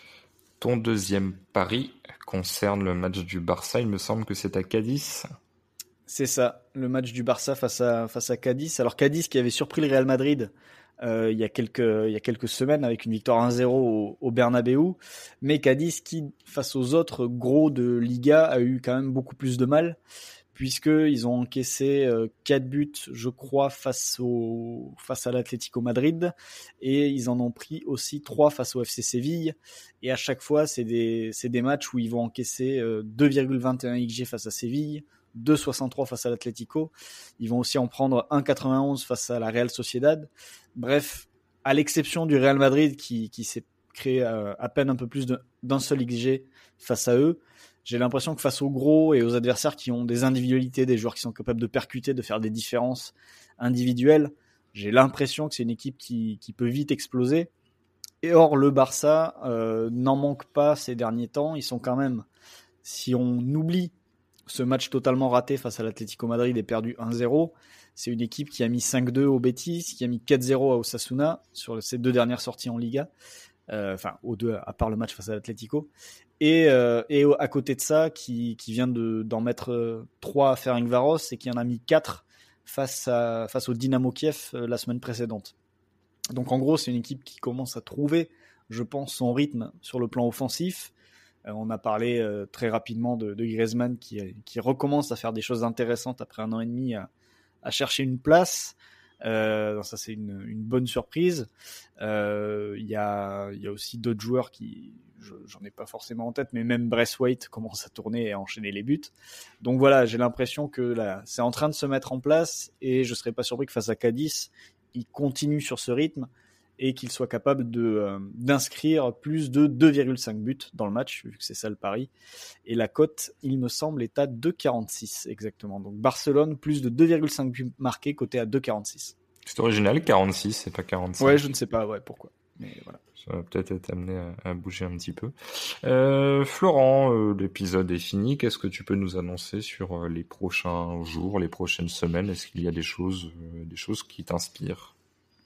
Ton deuxième pari concerne le match du Barça. Il me semble que c'est à Cadiz. C'est ça, le match du Barça face à, face à Cadiz. Alors Cadiz qui avait surpris le Real Madrid euh, il, y a quelques, il y a quelques semaines avec une victoire un zéro au, au Bernabéu. Mais Cadiz qui, face aux autres gros de Liga, a eu quand même beaucoup plus de mal, puisqu'ils ont encaissé euh, quatre buts, je crois, face, au, face à l'Atlético Madrid, et ils en ont pris aussi trois face au F C Séville, et à chaque fois, c'est des, c'est des matchs où ils vont encaisser euh, deux virgule vingt et un X G face à Séville, deux virgule soixante-trois face à l'Atlético, ils vont aussi en prendre un virgule quatre-vingt-onze face à la Real Sociedad. Bref, à l'exception du Real Madrid qui, qui s'est créé euh, à peine un peu plus de, d'un seul X G face à eux, j'ai l'impression que face aux gros et aux adversaires qui ont des individualités, des joueurs qui sont capables de percuter, de faire des différences individuelles, j'ai l'impression que c'est une équipe qui, qui peut vite exploser. Et or, le Barça euh, n'en manque pas ces derniers temps. Ils sont quand même, si on oublie ce match totalement raté face à l'Atlético Madrid et perdu un zéro, c'est une équipe qui a mis cinq deux au Betis, qui a mis quatre zéro à Osasuna sur ses deux dernières sorties en Liga. Euh, enfin, aux deux, à part le match face à l'Atlético. Et, euh, et à côté de ça, qui, qui vient de, d'en mettre euh, trois à Ferencváros et qui en a mis quatre face, à, face au Dynamo Kiev euh, la semaine précédente. Donc en gros, c'est une équipe qui commence à trouver, je pense, son rythme sur le plan offensif. Euh, on a parlé euh, très rapidement de, de Griezmann qui, qui recommence à faire des choses intéressantes après un an et demi à, à chercher une place. Euh, ça c'est une, une bonne surprise. Il euh, y, a, y a aussi d'autres joueurs qui, je, j'en ai pas forcément en tête, mais même Braithwaite commence à tourner et à enchaîner les buts. Donc voilà, j'ai l'impression que là, c'est en train de se mettre en place et je serais pas surpris que face à Cadiz, il continue sur ce rythme et qu'il soit capable de, euh, d'inscrire plus de deux virgule cinq buts dans le match, vu que c'est ça le pari. Et la cote, il me semble, est à deux virgule quarante-six exactement. Donc Barcelone, plus de deux virgule cinq buts marqués, coté à deux virgule quarante-six. C'est original, quarante-six, c'est pas quarante-cinq. Ouais, je ne sais pas ouais, pourquoi. Mais voilà. Ça va peut-être être amené à, à bouger un petit peu. Euh, Florent, euh, l'épisode est fini. Qu'est-ce que tu peux nous annoncer sur euh, les prochains jours, les prochaines semaines ? Est-ce qu'il y a des choses, euh, des choses qui t'inspirent ?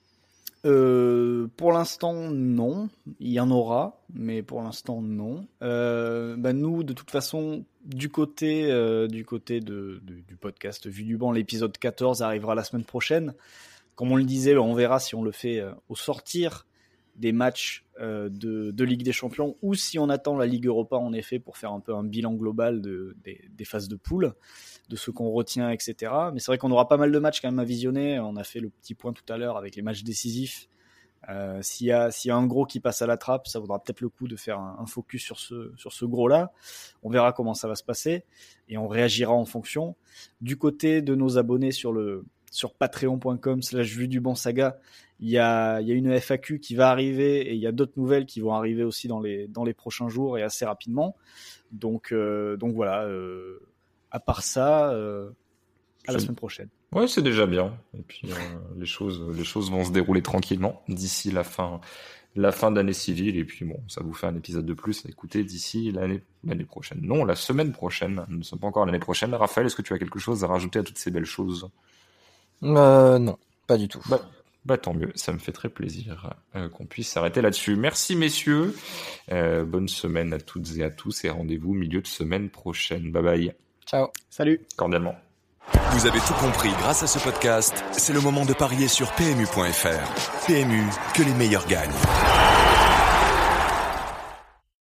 Euh, pour l'instant, non. Il y en aura, mais pour l'instant, non. Euh, bah nous, de toute façon, du côté, euh, du, côté de, de, du podcast Vue du banc, l'épisode quatorze arrivera la semaine prochaine. Comme on le disait, on verra si on le fait euh, au sortir des matchs euh, de, de Ligue des Champions ou si on attend la Ligue Europa, en effet, pour faire un peu un bilan global de, des, des phases de poule, de ce qu'on retient, et cetera. Mais c'est vrai qu'on aura pas mal de matchs quand même à visionner. On a fait le petit point tout à l'heure avec les matchs décisifs Euh, s'il y a s'il y a un gros qui passe à la trappe, ça vaudra peut-être le coup de faire un, un focus sur ce sur ce gros là. On verra comment ça va se passer et on réagira en fonction. Du côté de nos abonnés sur le sur patreon point com slash vue du banc saga, il y a il y a une F A Q qui va arriver et il y a d'autres nouvelles qui vont arriver aussi dans les dans les prochains jours et assez rapidement. Donc euh, donc voilà. Euh, à part ça, euh, à la semaine prochaine. Ouais, c'est déjà bien. Et puis euh, les choses, les choses vont se dérouler tranquillement d'ici la fin, la fin d'année civile. Et puis bon, ça vous fait un épisode de plus à écouter d'ici l'année, l'année prochaine. Non, la semaine prochaine. Nous ne sommes pas encore l'année prochaine. Raphaël, est-ce que tu as quelque chose à rajouter à toutes ces belles choses? Euh, non, pas du tout. Bah, bah tant mieux. Ça me fait très plaisir euh, qu'on puisse s'arrêter là-dessus. Merci messieurs. Euh, bonne semaine à toutes et à tous et rendez-vous milieu de semaine prochaine. Bye bye. Ciao. Salut. Cordialement. Vous avez tout compris grâce à ce podcast. C'est le moment de parier sur P M U point F R. P M U, que les meilleurs gagnent.